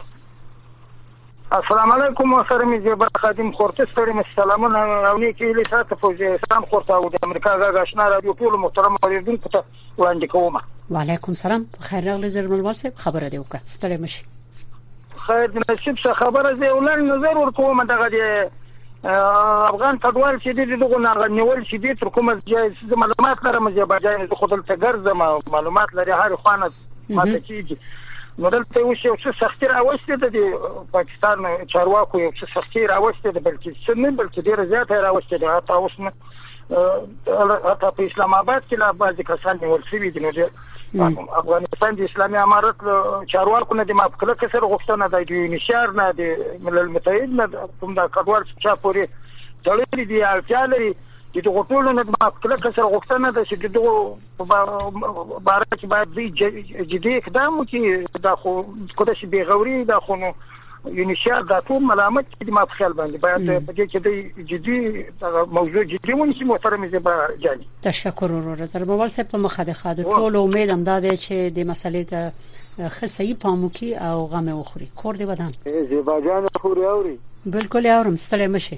السلام علیکم محترم زیبا خادم خورته ستړي سلامونه او نیکی لیسات فوزستان خورته او د امریکا غږ آشنا رادیو ټول محترم اوریدونکو ته وړاندې کوم. وعلیکم سلام، خیر راغلی زرمل واسه خبره دی وکړه ستړي مشه. خیر د نصیب څخه خبره زه ولر نظر ورکوم دغه د افغان کډوال چې دغه نه نیول چې د تر کومه جایز معلومات لرم چې بجای زه خپل ته ګرځم معلومات لري هر خوانه ماته کیږي. نو دلته یو څه سختي راوستي د پاکستان چارواکو یو څه سختي راوستي د بلکې څنګه بلکې ډیر زیات راوستي د حتی اوس نه حتی په اسلام آباد کې لا بعض کسان نیول شوي دي. نو افغانستان د اسلامي امارت چارواکو نه د مافکله کسر غوښتنه د یونیشار نه د ملل متحد نه کوم د کډوال چې پورې تړلې دي اړتیا لري چې د غوټولو نه د مافکله کسر غوښتنه ده چې دغه باره کې باید جدي اقدام وکړي. دا خو کومه شي بغوري دا خو نو یونیشار دا ټول ملامت دي ما په خیال باندې باید په دې کې د جدي موضوع جدي ونیسي. محترم زیبا جاني تشکر ورور تر موبایل سره په مخه ده خاطر ټول امیدم داده چې د مسلې ته خصي پاموکي او غم وخوري کور دی ودان. زیبا جان خوري اوري بالکل اورم ستړي مشه.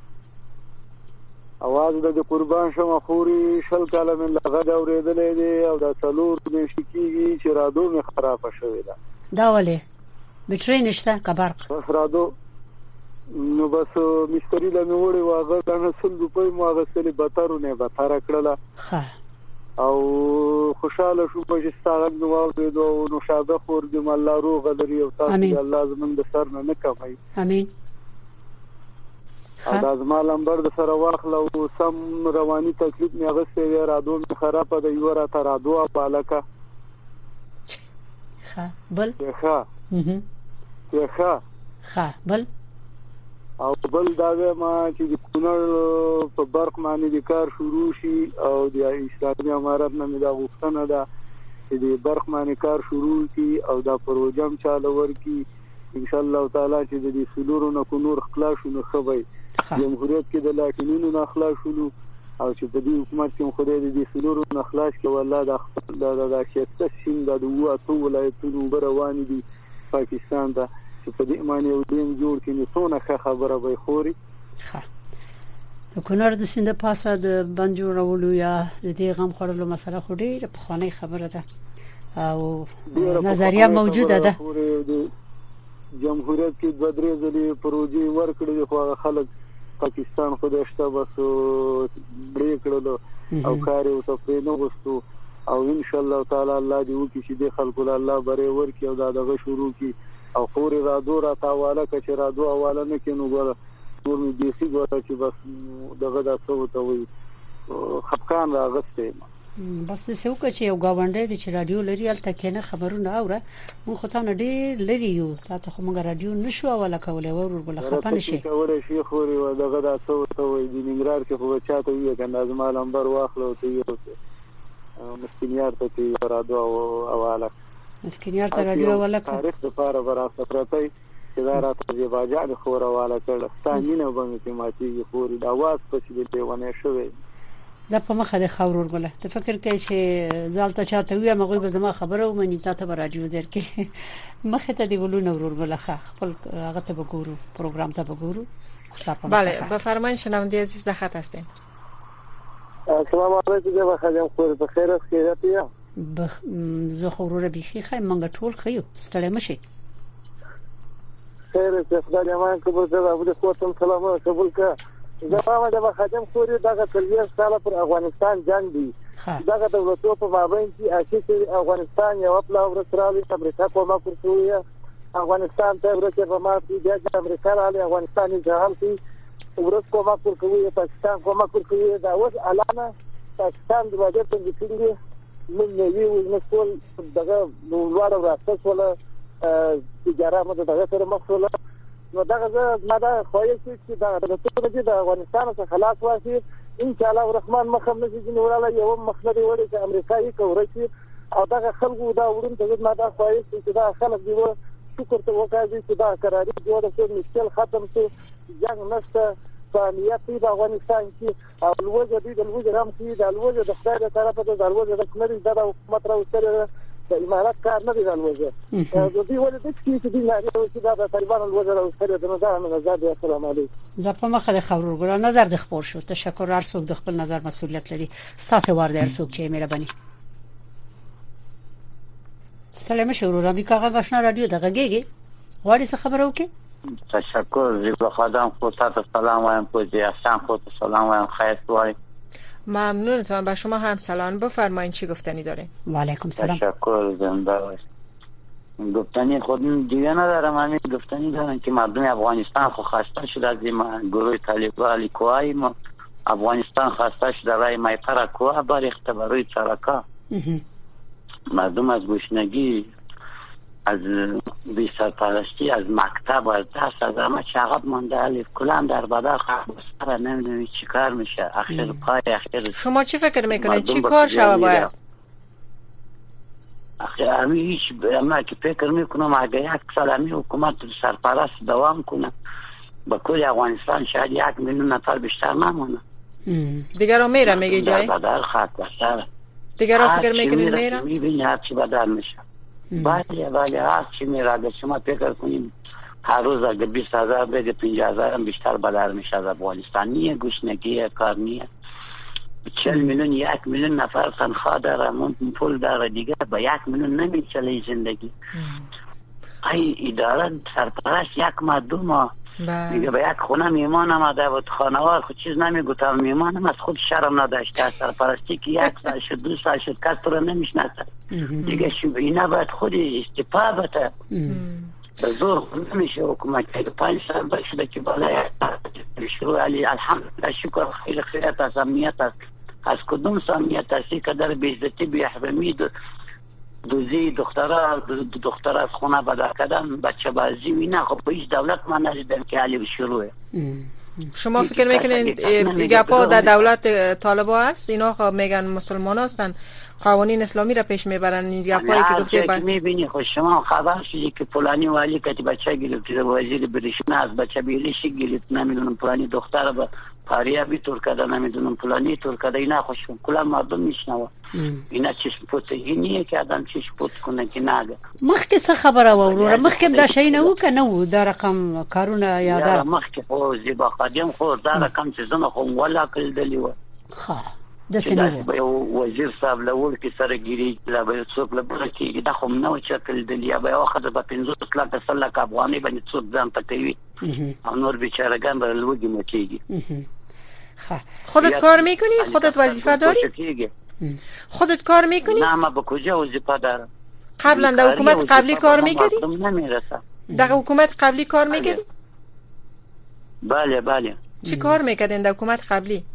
اواز د قربان شمه خوري شل کاله من لغه اوریدلې دي او د څلور د شکیږي چې رادو می خراب شوی ده. دا ولې بټری نشته کبرق رادو نو بس مستری له نوړې واغه کنه سل روپۍ مو غسلې بترونه بتر کړله ښه او خوشاله شو په ستاغ نو نو نو شاده خور دې الله روغ لري او تاسو الله زمون د سر نه نه کمای امين. او د زما لمبر د سره واخل او سم رواني تکلیف مې غسې رادو می خراب ده یو را تر رادو پالکا ښه بل ښه مه ښه ښه بل او بل دا ما چې د کونړ په برق باندې د کار شروع شي او د اسلامي امارت نه دا غوښتنه ده چې د برق باندې کار شروع کی او دا پروژه چالو ورکی ان شاء الله تعالی چې د سلورو نه کو نور خلاص شو خوي جمهوریت کې د لاټینونو نه خلاص شول او چې په دې حکومت کې خدای دې سلورو نه خلاص کې والله د خپل د شته سین د دوه تو ولایتونو بروان دي پاکستان دا چې په دې معنی یو دین جوړ کړي څونه خبره به خوري. ښه د کونړ د سیند پاسه د بند جوړولو یا د دې غم خورلو مسله خو ډیره په خانه خبره ده او نظریه موجوده ده. جمهوریت کې د درې ځلې پروژې ورکړې خو خلک پاکستان خو دشته بس بریک کړل او کار او تفریح نه وستو او ان شاء الله تعالی الله دې وکړي چې د خلکو الله بره ورکړي او دا دغه شروع کی او خوري را دورا تاواله کچ را دو حواله نه کینو ګور نور دې سي ګور چې بس دغه د څو ته وي خپکان راغسته بس څه وکړي چې یو گاونډي د چې رادیو لري الته کنه خبرونه اوره مون خو ته نه ډېر لري یو تاسو خو موږ رادیو نشو ولا کولای ورور بل خپانه شي کولای شي خوري و دغه د څو ته وي د ننګرهار کې خو چاته وي کنه از مال نمبر واخلو ته یو مسکینیار ته چې رادیو او حواله مسکینیار ته رادیو ولا تاریخ د پاره براسته پرته چې دا راته دی باجا خو راواله کړه ستانینه باندې ماتي خوري د اواز په دې دیونه شوی. زه په مخه د خاورور ګله ته فکر کوي چې زالته چاته وي مغوي به زما خبره ومني تاسو به راډیو درکې مخه ته دی ولونه ورور ګله خپل هغه ته وګورو پروګرام ته وګورو. بله بفرمایید شنونده عزیز در خط هستین. السلام علیکم جناب خادم خور په خیر است خیرات یا زه خورور بيخي خای منګه ټول خيو ستړی مشي خیر است خدای امان قبول کړه ابو د کوتم سلام قبول کړه. زما د خادم خوري دغه تلویز ساله پر افغانستان جنگ دی دغه دولتو په مابین کې اساسي افغانستان یو خپل ورسراوي امریکا کومه کوي افغانستان ته ورته په ما کې د امریکا راځي افغانستان جهان کې ورته کومه کوي پاکستان کومه کوي دا اوس اعلان پاکستان د وجه څنګه کېږي من یو مسول دغه لوړ راځي ولا تجارت مده دغه سره مسول نو دغه ما دا خوښ چې دا د ټول د افغانستان څخه خلاص واشي ان شاء الله الرحمن مخم نشي چې وراله یو مخلدي وړي چې امریکایي کوي او دغه خلکو دا ورون ته ما دا خوښ چې دا خلک دی شکر ته وکړي چې دا قراري جوړه شو مشکل ختم شو جنگ نشته فعالیت په افغانستان کې او لوځه دي د لوځه هم کې د لوځه د خدای له طرفه د لوځه د کمري د حکومت راوستره د امارات کار نه دی د لوځه د دې ولې د چې دي نه چې دا د طالبان لوځه راوستره د نظر نه زاد السلام علیکم زپه مخه خبرو ګل نظر د خبر شو تشکر هر څوک د خپل نظر مسؤلیت لري تاسو ورده هر څوک چې مهرباني سلام شروع را امریکا غاښنا رادیو دغه گیږي غواړي څه خبرو کې تشکر زیبا خادم خودت سلام وایم پوزی احسان خودت سلام وایم خیر وای ممنونتم با شما هم سلام بفرمایید چی گفتنی داره و علیکم سلام تشکر زنده باشید گفتنی خودم دیگه ندارم همین گفتنی دارم که مردم افغانستان خو خسته شده از این گروه طالبان الیکوهای ما افغانستان خسته شده رای میپر کوه بریخته برای سرکا مردم از گشنگی از بی سرپرستی از مکتب از دست از همه چقدر مانده الف کلان در بدر خبر نمیدونی چی کار میشه اخیر پای اخیر شما چی فکر میکنید چی کار شوه باید اخیر همی هیچ اما که فکر میکنم اگه یک سال همی حکومت سرپرست دوام کنه با کل افغانستان شاید یک میلیون نفر بیشتر نمونه دیگر رو میره میگه جای در بدر خط بسر دیگر رو فکر میکنید میره میبینی هر چی بدر میشه بله بله هر چی میره اگه شما فکر کنیم هر روز اگه بیست هزار بگه پنجاه هزار هم بیشتر بدر میشه از افغانستان نیه گوشنگیه کار نیه چل میلیون یک میلیون نفر تنخواه داره من پول داره دیگه با یک میلیون نمیچله زندگی ای اداره سرپرست یک مردم میگه با یک خونه میمان آمده بود خانوار خود چیز نمیگوتم میمانم از خود شرم نداشته سرپرستی که یک سال شد دو سال شد کس تو رو نمیشناسه دیگه شو اینا باید خود استفا بده به زور خود نمیشه حکومت که پنج سال بشده که بالا شروع علی الحمدلله شکر خیلی خیرت از امنیت است از کدوم سامیت هستی که در بیزدتی بیحرمی دوزی دخترها دختر از خونه بدر کردن بچه بازی و اینا خب هیچ دولت ما ندیدم که علی شروعه شما فکر میکنید دیگه پا در دولت طالبا هست اینا خب میگن مسلمان هستن قوانین اسلامی را پیش میبرن یا پایی که گفته با میبینی خود شما خبر شدی که پلانی والی که بچه گرفتی وزیر بریشنا از بچه بیلیشی گرفت نمیدونم پلانی دختر با پاریا بی تور کده نمیدونم پلانی تور کده اینا خوشم کلا مردم میشنوه اینا چشم پوتگی نیه که آدم چشم پوت کنه که ناگه مخکې څه خبره وروره مخکې دا شی نه و که نه و دا رقم کارونه یادار مخکې خو زیبا خادم خو دا رقم چیزونه خو ولا کړدلی و ښه داسې نه و وزیر صاحب لور کې سره ګیری لا به څوک له بره کې دا خو نو چې کړدلی یا به واخد په پنځوس لک سلک افغاني باندې څوک ځان پټوي او نور بیچارهګان به لوګي مکیږي خودت کار میکنی خودت وظیفه داری خودت کار میکنی نه ما به کجا وظیفه دارم قبلا در حکومت قبلی کار میکردی نمیرسم در حکومت قبلی کار میکردی بله بله چی کار میکردین در حکومت قبلی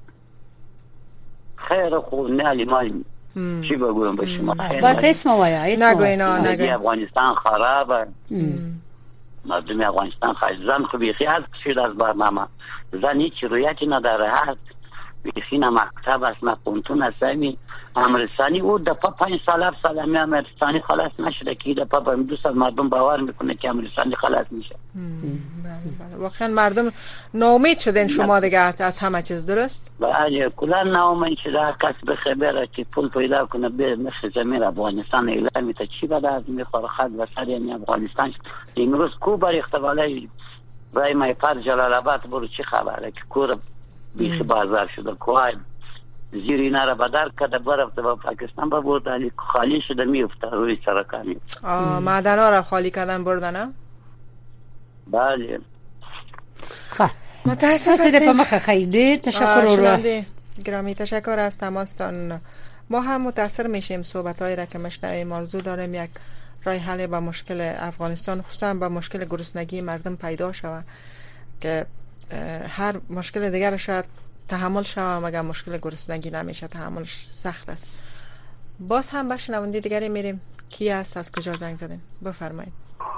خیر خوب نه لیمای چی بگویم به شما بس اسم وایا اسم نگوی نه نگوی افغانستان خرابه مردم افغانستان خیزن خو بیخی از شد از برنامه زن هیچ رویتی نداره هست بیخی نه مکتب است نه پونتون است همی امرستانی او دفعه پنج سال هفت سال همی امرستانی خلاص نشده که دفعه با دو سال مردم باور میکنه که امرستانی خلاص میشه واقعا مردم ناامید شدن شما دیگه از همه چیز درست؟ بله کلا ناامید شده هر کس به خبره که پول پیدا کنه به مثل زمین افغانستان اعلامی تا چی بده از میخوره خد و سر یعنی افغانستان امروز کو بر اختباله رای میپر جلال آباد برو چی خبره که کور بیخی بازار شده کوهای زیر اینا را بدر کده برفته با پاکستان با برده خالی شده میفته روی سرکانی معدن ها را خالی کردن بردن بله خواه متاسفه په مخه خیلی تشکر گرامی تشکر از تماستان ما هم متاثر میشیم صحبت هایی را که مشنویم آرزو داریم یک راه حل به مشکل افغانستان خصوصا به مشکل گرسنگی مردم پیدا شود که هر مشکل دیگر شاید تحمل شود مگر مشکل گرسنگی نمیشه، تحملش سخت است. باز هم به شنونده دیگری میریم. کی است؟ از کجا زنگ زدین؟ بفرمایید.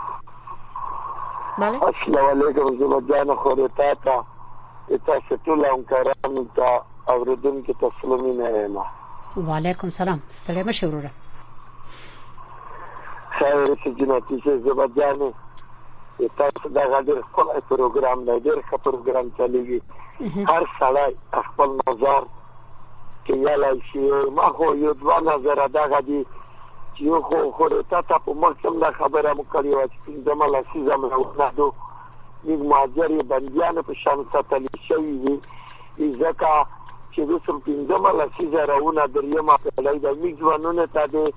بله. السلام علیکم زما جان خورتا تا تاسو ټول همکارانو ته اوریدونکو ته سلامونه وایم. وعلیکم سلام. ستړي مشه وروره. خیر چې جناتي شه زما جان تاسو دا غږ خپل پروګرام دی، ډېر ښه پروګرام چلیږي. هر سړی خپل نظر کې یالای شي. ما خو یو دوه نظر دا غدي چې یو خو خورتا ته په محکم دا خبره مو کړې وه چې پنځمه لسیزه مهاجرو موږ مهاجر بندیان په شان ساتل شوي وي، ځکه چې دوسم پنځمه لسیزه راونه دریمه پیړۍ د موږ ځوانانو ته د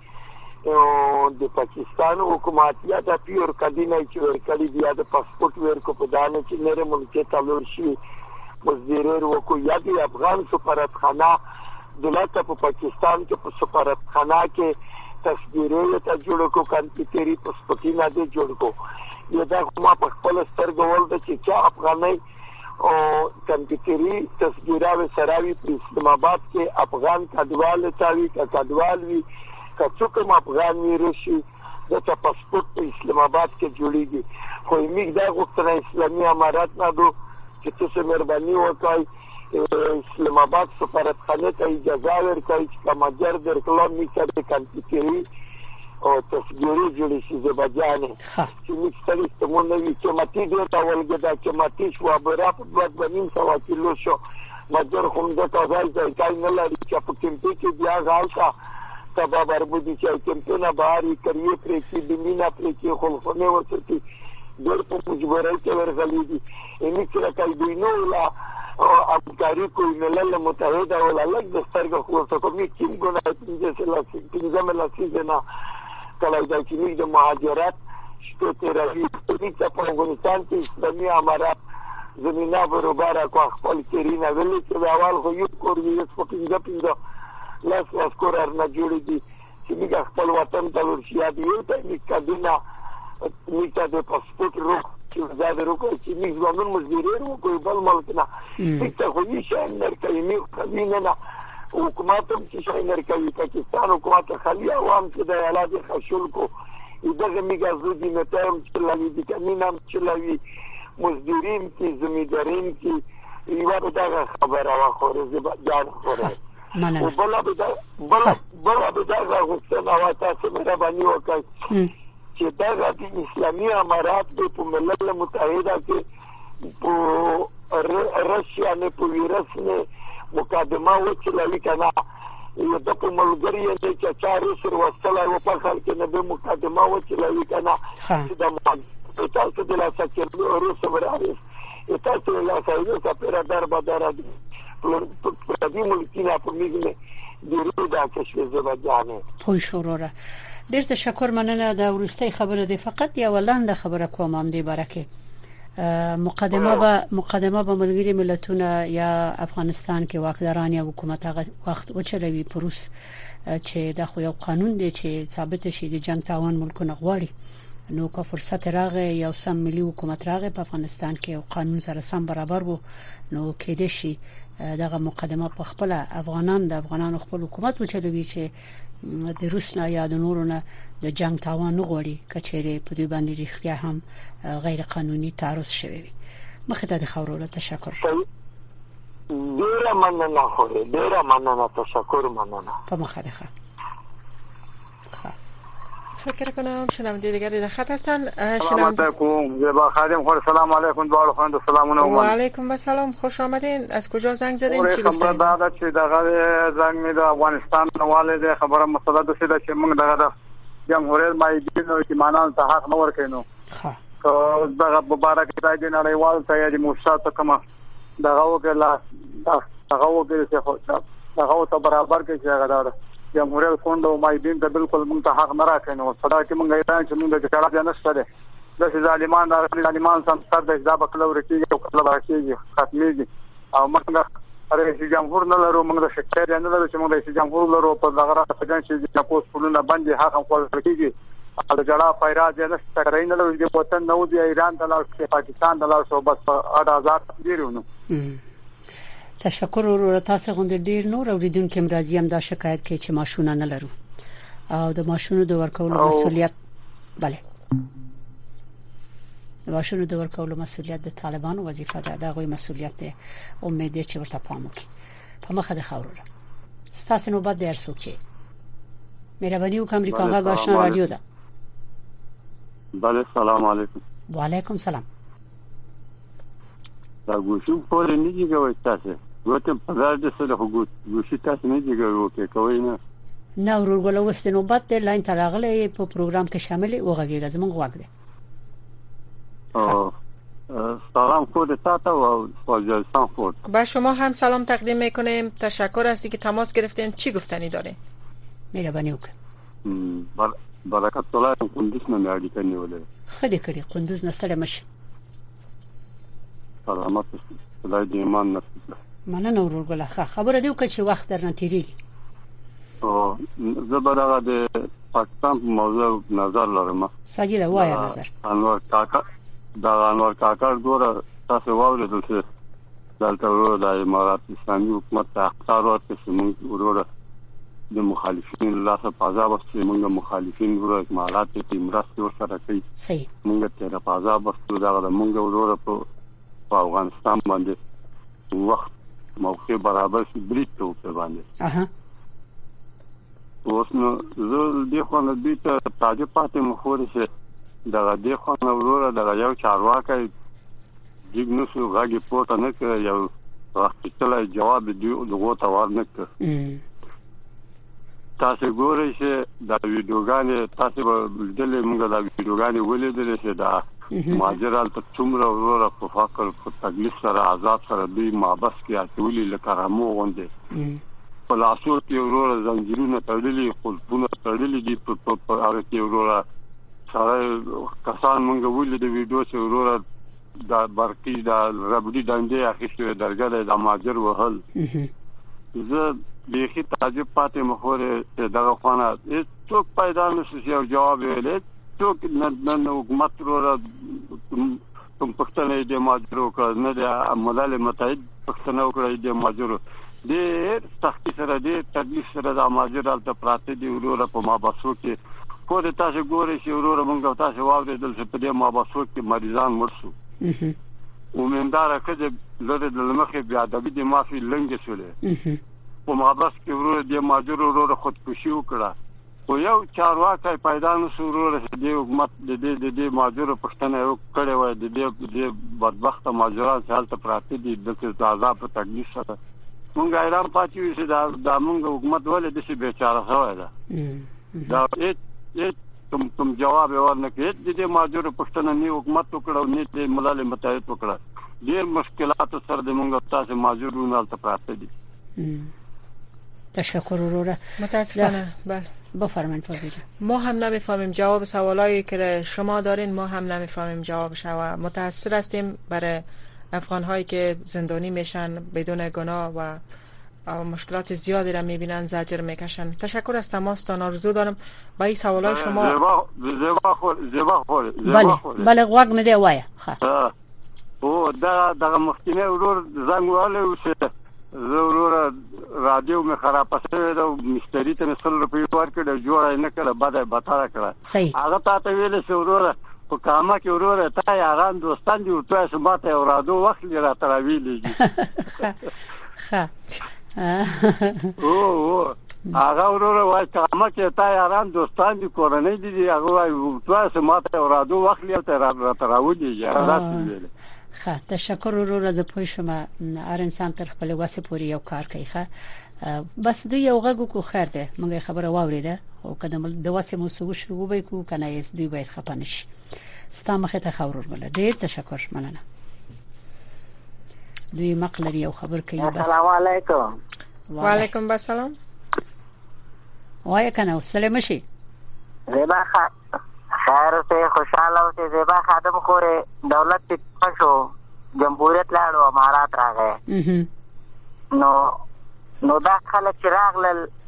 د پاکستان حکومت یا د پیور کډینه چې ورکړي دی د پاسپورت ورکو په دانه چې نره ملک ته لور شي مزدورر وکو یا د افغان سفارتخانه دلته په پاکستان کې په سفارتخانه کې تصویرونه ته جوړ کو کمپیوټري پاسپورتونه دې جوړ کو. یو دا کومه په خپل سترګو ولده چې چا افغاني او کمپیوټري تصویرونه سراوي په اسلام آباد کې افغان کډوال تاوي کډوال وی کڅوک ما افغان ویروشي د پاسپورت په اسلام آباد کې جوړیږي. خو موږ دا غوښتنه اسلامي امارات نه دو چې تاسو مهرباني وکړئ اسلام آباد سفارتخانه ته اجازه ورکړئ چې کماجر درکلو میکه د کمپیوټري او تصویري جوړی شي زبجانه چې موږ ستاسو ته مونږ نوې چې ماتي دې ته ولګدا چې ماتي شو برا په دوه بنیم سوا کیلو شو ماجر هم د تاسو ځای نه لري چې په کمپیوټر کې بیا غالتا تبا بربودي چې کمپیوټر بهاري کوي پرې کې بمینا پرې کې خلفونه ورته ډېر په مجبورای کې ورغلي دي ان چې راکای دی نو لا او افغاني کوی ملل متحده ولا لګ د سترګو خو څه کومي کیم ګونه چې څه لاسي پنځمه لاسي نه کله دا چې د مهاجرت شته ترې چې په افغانستان کې اسلامي امارات زمينه برابر کو خپل کېرینه ولې چې اول خو یو کور یې په پنځه پنځه لاس لاس کور نه جوړې دي چې موږ خپل وطن ته ورشي دی یو ته موږ کډینا موږ د پاسپورت رو چې زاد روکو چې موږ زمون مزدوري روکو بل ملک نه چې خو یې شان درکې موږ کډینا نه حکومت هم چې شان درکې پاکستان حکومت خالي عوام چې د اعلان خشول کو دغه موږ زودي متهم چې لوي دي کمینم چې لوي مزدورین کې زمیندارین کې یو دغه خبره واخوره ځان خوره او بلا بدا بلا بلا بدا غوښتنه وا تاسو مهرباني وکړئ چې دا د اسلامي امارات په ملل متحده کې په روسیا نه په ویروس نه مقدمه وکړه کنه یو د په ملګری نه چې چاري سر وصله او په خل کې نه به مقدمه وکړه کنه چې د تاسو د لاسه کې روس مرارس تاسو له سایو ته پر در بدر په دې ملکینه په میګنه ډیره دا چې شوه زبجانه پوه شوروره ډیر تشکر مننه دا ورستۍ خبره دی فقط یو لاندې خبره کوم هم دی برکه مقدمه به مقدمه به ملګری ملتونه یا افغانستان کې واکداران یا حکومت هغه وخت وچلوي پروس چې د خو یو قانون دی چې ثابت شي د جنگ تاوان ملکونه غواړي نو که فرصت راغی یو سم ملي حکومت راغی په افغانستان کې او قانون سره سم برابر وو نو کې دي شي دغه مقدمه په خپل افغانان د افغانانو خپل حکومت وچلوي چې د روس نه یا د نورو نه د جنگ تاوان غوړي کچېره په دې باندې رښتیا هم غیر قانوني تعرض شوی وي. مخه ته د خبرو تشکر. ډیره مننه خو ډیره مننه تشکر مننه. په مخه ده. فکر کنم شنونده دیگری در خط هستن. سلام علیکم زیبا خادم خور سلام علیکم دوار خواند سلامونه و علیکم السلام خوش آمدین. از کجا زنگ زدین؟ چی خبر داده چې دغه زنگ می د افغانستان والده خبره مسله ده چې موږ دغه جمهوریت مایدین او ایمانان ته حق نه ورکینو. که دغه مبارک راځي نړیوال ته یې موشات کما دغه وکړه دغه وکړه چې دغه ته برابر کې چې هغه ده جمهوریت کونډه او مایدین ته بالکل موږ ته حق نه راکینو. صدا کې موږ ایران چې موږ د کارا نه ستاره د ظالمان د ظالمان سم سر د ځاب کلو ورکیږي او کله راکیږي ختميږي او موږ رئیس جمهور نه لرو موږ د شکایت نه لرو چې موږ رئیس جمهور لرو په دغه راځي چې د پوسټ پولونه باندې حق خپل ورکیږي او جړه پیرا ځنه ستړی نه لوي د وطن نو دی ایران ته لاړ پاکستان ته لاړ شو بس اډ آزاد دیرونو. تشکر ورو تاسو غوندې ډیر نور اوریدونکو مرضی هم دا شکایت کوي چې ماشونه نه لرو او د ماشونو د ورکولو مسولیت bale د ماشونو د ورکولو مسولیت د طالبانو وظیفه ده دا غوي مسولیت ده امید دي چې ورته پام وکړي په مخه د خاورو ستاسو نو بد درس وکړي مهرباني وکړئ امریکا غا آشنا رادیو ده. bale سلام علیکم. وعلیکم سلام. دا ګوشو په لنی کې کوي تاسو ورته په دې سره خو ګوشي تاسو نه دی کوي کوي نه نه ورغله وسته نو بد لاین تراغله په پروګرام کې شامل او غږیږي زمونږ غواګ ده. او سلام خود تاتا و فاجلسان خود. با شما هم سلام تقدیم میکنیم. تشکر هستی که تماس گرفتین. چی گفتنی داره؟ مهربانی وکړه. بر برکت الله کندوز نه میاړي کني وله. خدای کړی کندوز نستړی مشه. سلامات خدای دې ایمان نصیب. مننه ورغله خبره دی وکړه چې وخت درنه تیریږي. او زبرغه د پاکستان په موضوع نظر لرم. سجله وایي نظر. انور کاکا دا انور کاکا ګوره تاسو واورېدل چې دلته ورو د امارات اسلامي حکومت ته اختیار ورکړي چې موږ ورو د مخالفین لاسه پازا وستو موږ مخالفین ورو امارات ته مرستې ورسره کوي. صحیح. موږ ته پازا وستو دا د موږ ورو په افغانستان باندې وخت موقع برابر شي بریټ ته باندې. اها. اوس نو زه د خو نه دې ته تاجه پاتې مخوري شه دا د خو نه وروره دا یو چارواکي جګنو سو غاګي پورته نه کوي یو وخت ته جواب دی دغه توار نه کوي. تاسو ګورئ چې دا ویډیوګانې تاسو دلته موږ دا ویډیوګانې ولیدلې چې دا ماجرال ته څومره وروره په فقر په تکلیف سره عذاب سره دوی مابس کې اټولي لکه رامو غونډه په لاسو کې وروره زنجیرونه تړلي قلفونه تړلي دي په هغه کې وروره سره کسان موږ ولیدل د ویډیو چې وروره دا برقي دا ربړي دندې اخیستو درګه د ماجر وهل. زه بیخي تعجب پاتې مخوره دغه خانه څوک پیدا نشي یو جواب ویل څوک نن حکومت وروره کوم پښتنه دې ماجر وکړ نه د ملل متحد پښتنه وکړ دې ماجر دې تختی سره دې تکلیف سره د ماجر ته پراته دی وروره په مابسو کې خو د تاسو ګوري چې وروره موږ تاسو واورېدل چې په دې مابسو کې مریضان مرسو. ومندار کده لره د لمخه بیا د دې مافي لنګ شولې په مابس کې وروره دې ماجر وروره خودکشي وکړه او یو چارواکي پیدا نشو وروره دې حکومت دې دې دې ماجر پښتنه یو کړي وای دې دې بدبخت ماجران حالت پراته دي د تازه په تکلیف سره مونږ ایران پاتې وي چې دا د مونږ حکومت ولې د شي بیچاره شوی ده دا هیڅ هیڅ کوم کوم جواب ورنکړي د دې ماجر پښتنه نه حکومت وکړو نه د ملل متحد وکړه ډېر مشکلات سره د مونږ تاسو ماجرونه ته پراته دي. تشکر وروره. متاسفانه بله بفرمایید فضیل. ما هم نمیفهمیم جواب سوالایی که شما دارین ما هم نمیفهمیم جوابش و متاسف هستیم برای افغان هایی که زندانی میشن بدون گناه و مشکلات زیادی را میبینن زجر میکشن. تشکر از تماستان. آرزو دارم با این سوالای شما زیبا زیبا خور زیبا خور بله بله غوږ مې دی وایه. او دا دغه مخکینه ورور زنګ واله چې ضرور رادیو می خراب پسه دا مشتری ته نسل روپیه ورکړه جوړه نه کړه بعد بتا کړه هغه ته ویل چې ورور په کامه کې ورور ته یاران دوستان دي ورته سماته اورادو وخت لري تراویلږي ها او او هغه ورور وای کامه کې ته یاران دوستان دي کورنۍ دي هغه وای ورته سماته اورادو وخت لري تراویلږي هغه ښه تشکر ورور زه پوه شم هر انسان تر خپل وسه پورې یو کار کوي. ښه بس دوی یو غږ کو خیر ده موږ خبره واوریده او کله د وسه مو سو شروع به کو کنه یې دوی باید خپنش ستامخه ته خبرور ولا ډیر تشکر مننه. دوی مقلری یو خبر کوي. بس السلام علیکم. وعلیکم السلام. وای کنه سلام شي. زیبا خیر ته خوشاله او ته زیبا خادم خوره دولت ته شو جمهوریت لاړو امارات راغې نو نو دا خلک راغلل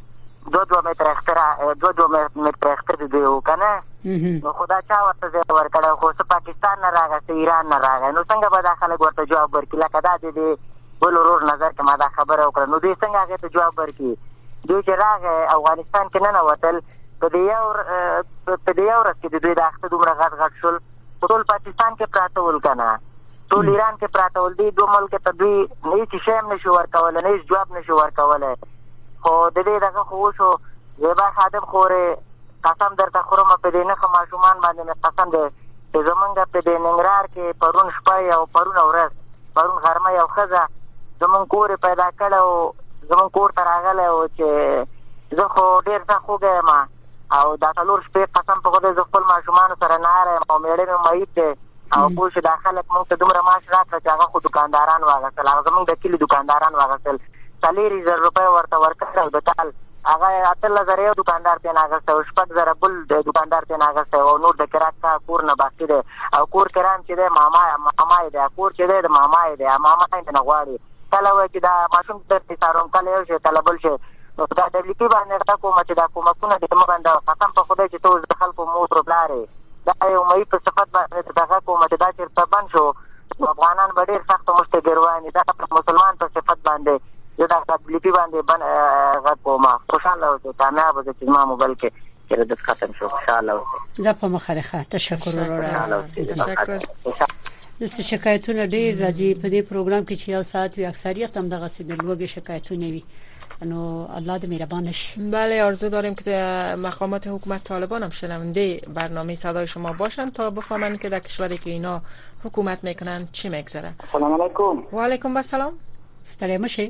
دو دو متر اختراع دو دو متر اختراع دیو کنه نو خدا چا ورته ځای ورکړی خو څه پاکستان نه راغی څه ایران نه راغی نو څنګه به دا خلک ورته جواب ورکړي لکه دا د دې بل ورور نظر کې ما دا خبره وکړه نو دوی څنګه هغې ته جواب ورکړي دوی چې راغی افغانستان کې ننوتل په دې یو په دې یو ورځ کې د دوی د اخته دومره غټ غټ شول ټول پاکستان کې پراته ول که نه ټول ایران کې پراته ول دي دوه ملک ته دوی هېڅ شی هم نشي ورکولی نه هېڅ جواب نشي ورکولی خو د دې دغه خو وشو زیبا خادم خورې قسم درته خورم په دې نښه ماشومان باندې مې قسم دی چې زمونږ په دې ننګرهار کې پرون شپه او پرونه ورځ پرون غرمه یو ښځه زمونږ کور یې پیدا کړی و زمونږ کور ته راغلی و چې زه خو ډېر ښه خوږی یم او دا څلور شپې قسم په خدای زه خپل ماشومانو سره ناره یم او مېړه مې میت دی او پوه شو دا خلک مونږ ته دومره معاش راکړه چې هغه خو دوکانداران واغېستل هغه زمونږ د کلي دوکانداران واغېستل څلېرې زره روپۍ ورته ورکړی او د کال هغه اتلس زره یو دوکاندار ترېنه اخیستی او شپږ زره بل دوکاندار ترېنه اخیستی او نور د کرا کور نه باقي دی او کور کرا چې دی ماما ماما یې دی کور چې دی د ماما یې دی ماما یې نه غواړي کله وایي چې دا ماشوم درته څاروم کله یو شی کله بل شی نو دا ډبلیکي باندې دا کومه چې دا کومکونه دې مه بنده قسم په خدای چې ته اوس د خلکو مور و پلار یې دا یو مهي په صفت باندې دغه کومه چې دا چېرته بند شو افغانان به ډېر سخته مشته ګروان دي دا مسلمان په صفت باندې زه دا ډبلیکي باندې غږ کوم خوشحاله اوسئ کامیاب اوسئ چې زما موبایل کې چې ردت ختم شو خوشحاله اوسئ زه په مخه ښه تشکر وروره تشکر د شکایتونه ډېر راځي په دې پروګرام کې چې یو ساعت وي اکثریت هم دغسې د لوږې شکایتونه وي نو الله دې مهربان شي. بله آرزو داریم که مقامات حکومت طالبان هم شنونده برنامه صدای شما باشن تا بفهمن که در کشوری که اینا حکومت میکنن چی میگذره. سلام علیکم. و علیکم السلام. ستړی مشئ.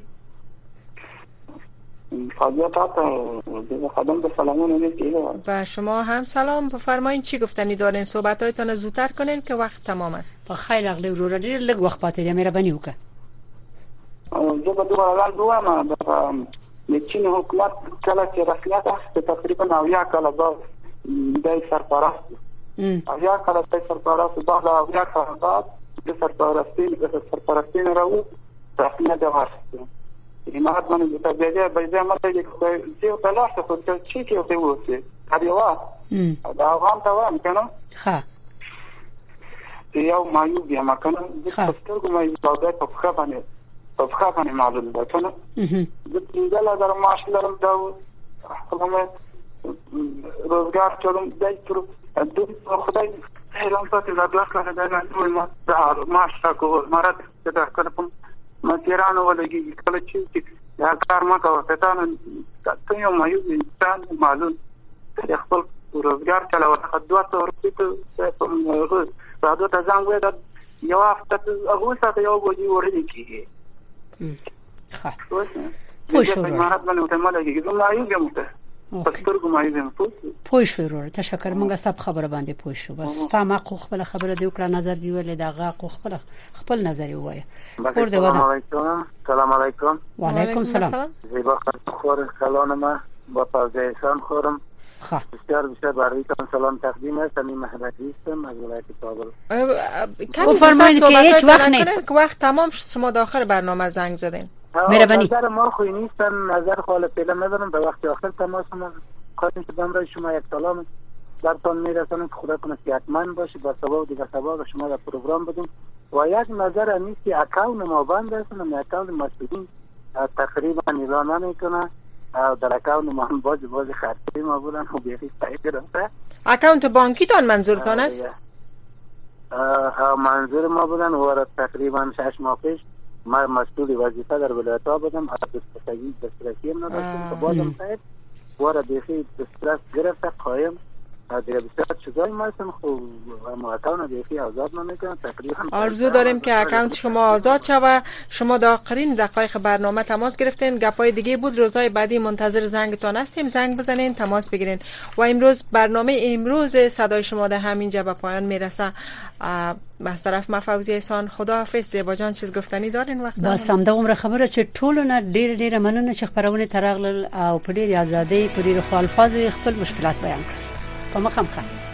با شما هم سلام بفرمایید چی گفتنی دارین صحبتایتان زودتر کنین که وقت تمام است. بخیر اغلی ورور ډیر لږ وخت پاتې دی مهرباني وکړه. زه به دوه اول دوه د چین حکومت کله چې رسمیت اخیسته تقریبا اویا کاله بعد د سرپرست اویا کاله د سرپرست بعد اویا کاله بعد د سرپرستی د سرپرستی نه راو رسمیت اخیسته امارات باندې د تبعیض به ځای ماته چې یو تلاش وکړي چې کې ته وځي هغه دا افغان ته وایم کنه ها یو مایو بیا ما کنه د پستر کومه یو په خبره باندې په خبره باندې معلوم ده کنه د دغه در معاش لرم دا خپلمه روزګار چلوم دای تر د خدای هیڅ څه نه د اصله نه نه ما دا معاش تاکو مراد دا کنه ما تیرانو ولګي کله چې دا کار ما کوه ته نه ته یو مایو انسان معلوم ته خپل روزګار چلاو ته دوه ورته په راځو ته ځان وې دا یو هفته هغه ساته یو غوږی ورې کیږي ها پوه شو مراد باندې ته مالګي زما یو ګمته پستر ګمای زم پوه شو ورور تشکر مونږه سب خبره باندې پوه شو بس تا ما خپل خبره دی وکړه نظر دی ولې دا غا خپل خپل نظر وایي ور دی ودا علیکم سلام علیکم و علیکم سلام زیبا خور سلام با پازیشان خورم خب بسیار بسیار برای تان سلام تقدیم است. من محمدی هستم از ولایت کابل. کمی فرمایید که هیچ وقت نیست که وقت تمام شد شما داخل برنامه زنگ زدین. مهربانی. نظر ما خوی نیستم نظر خاله پیدا ندارم به وقت آخر تماس ما خواهیم که برای شما یک سلام درتان میرسانم که خدا کنه صحتمند باشید با ثواب و دیگر ثواب شما در پروگرام بدیم و یک نظر نیست که اکاونت ما بند است و اکاونت مسئولین تقریبا اعلان نمیکنه در اکاونت ما هم باز باز خرچی ما بودن و بیخی تایید گرفته. اکاونت بانکی تان منظورتان است؟ ها منظور ما بودن و تقریبا شش ماه پیش ما مسئول وظیفه در ولایت ها بودم از دسترسی دسترسی هم نداشتیم که بازم تایید و بیخی دسترس گرفته قایم دیگه بسیار چیزایی ما هستم خب ما اکاونت بیخی آزاد نمیکنم تقریبا. آرزو داریم که اکاونت شما آزاد شود. شما در آخرین دقایق برنامه تماس گرفتین گپای دیگه بود روزهای بعدی منتظر زنگتان هستیم زنگ بزنین تماس بگیرین و امروز برنامه امروز صدای شما در همینجا به پایان میرسه. از طرف ما فوزیه احسان خداحافظ. زیبا جان چیز گفتنی دارین وقت با سمده عمر خبره چې ټولو نه ډیر ډیر مننه چې خبرونه ترغلل او په ډیر ازادي په ډیر خپل الفاظ خپل مشکلات بیان کړ. په مخه مخه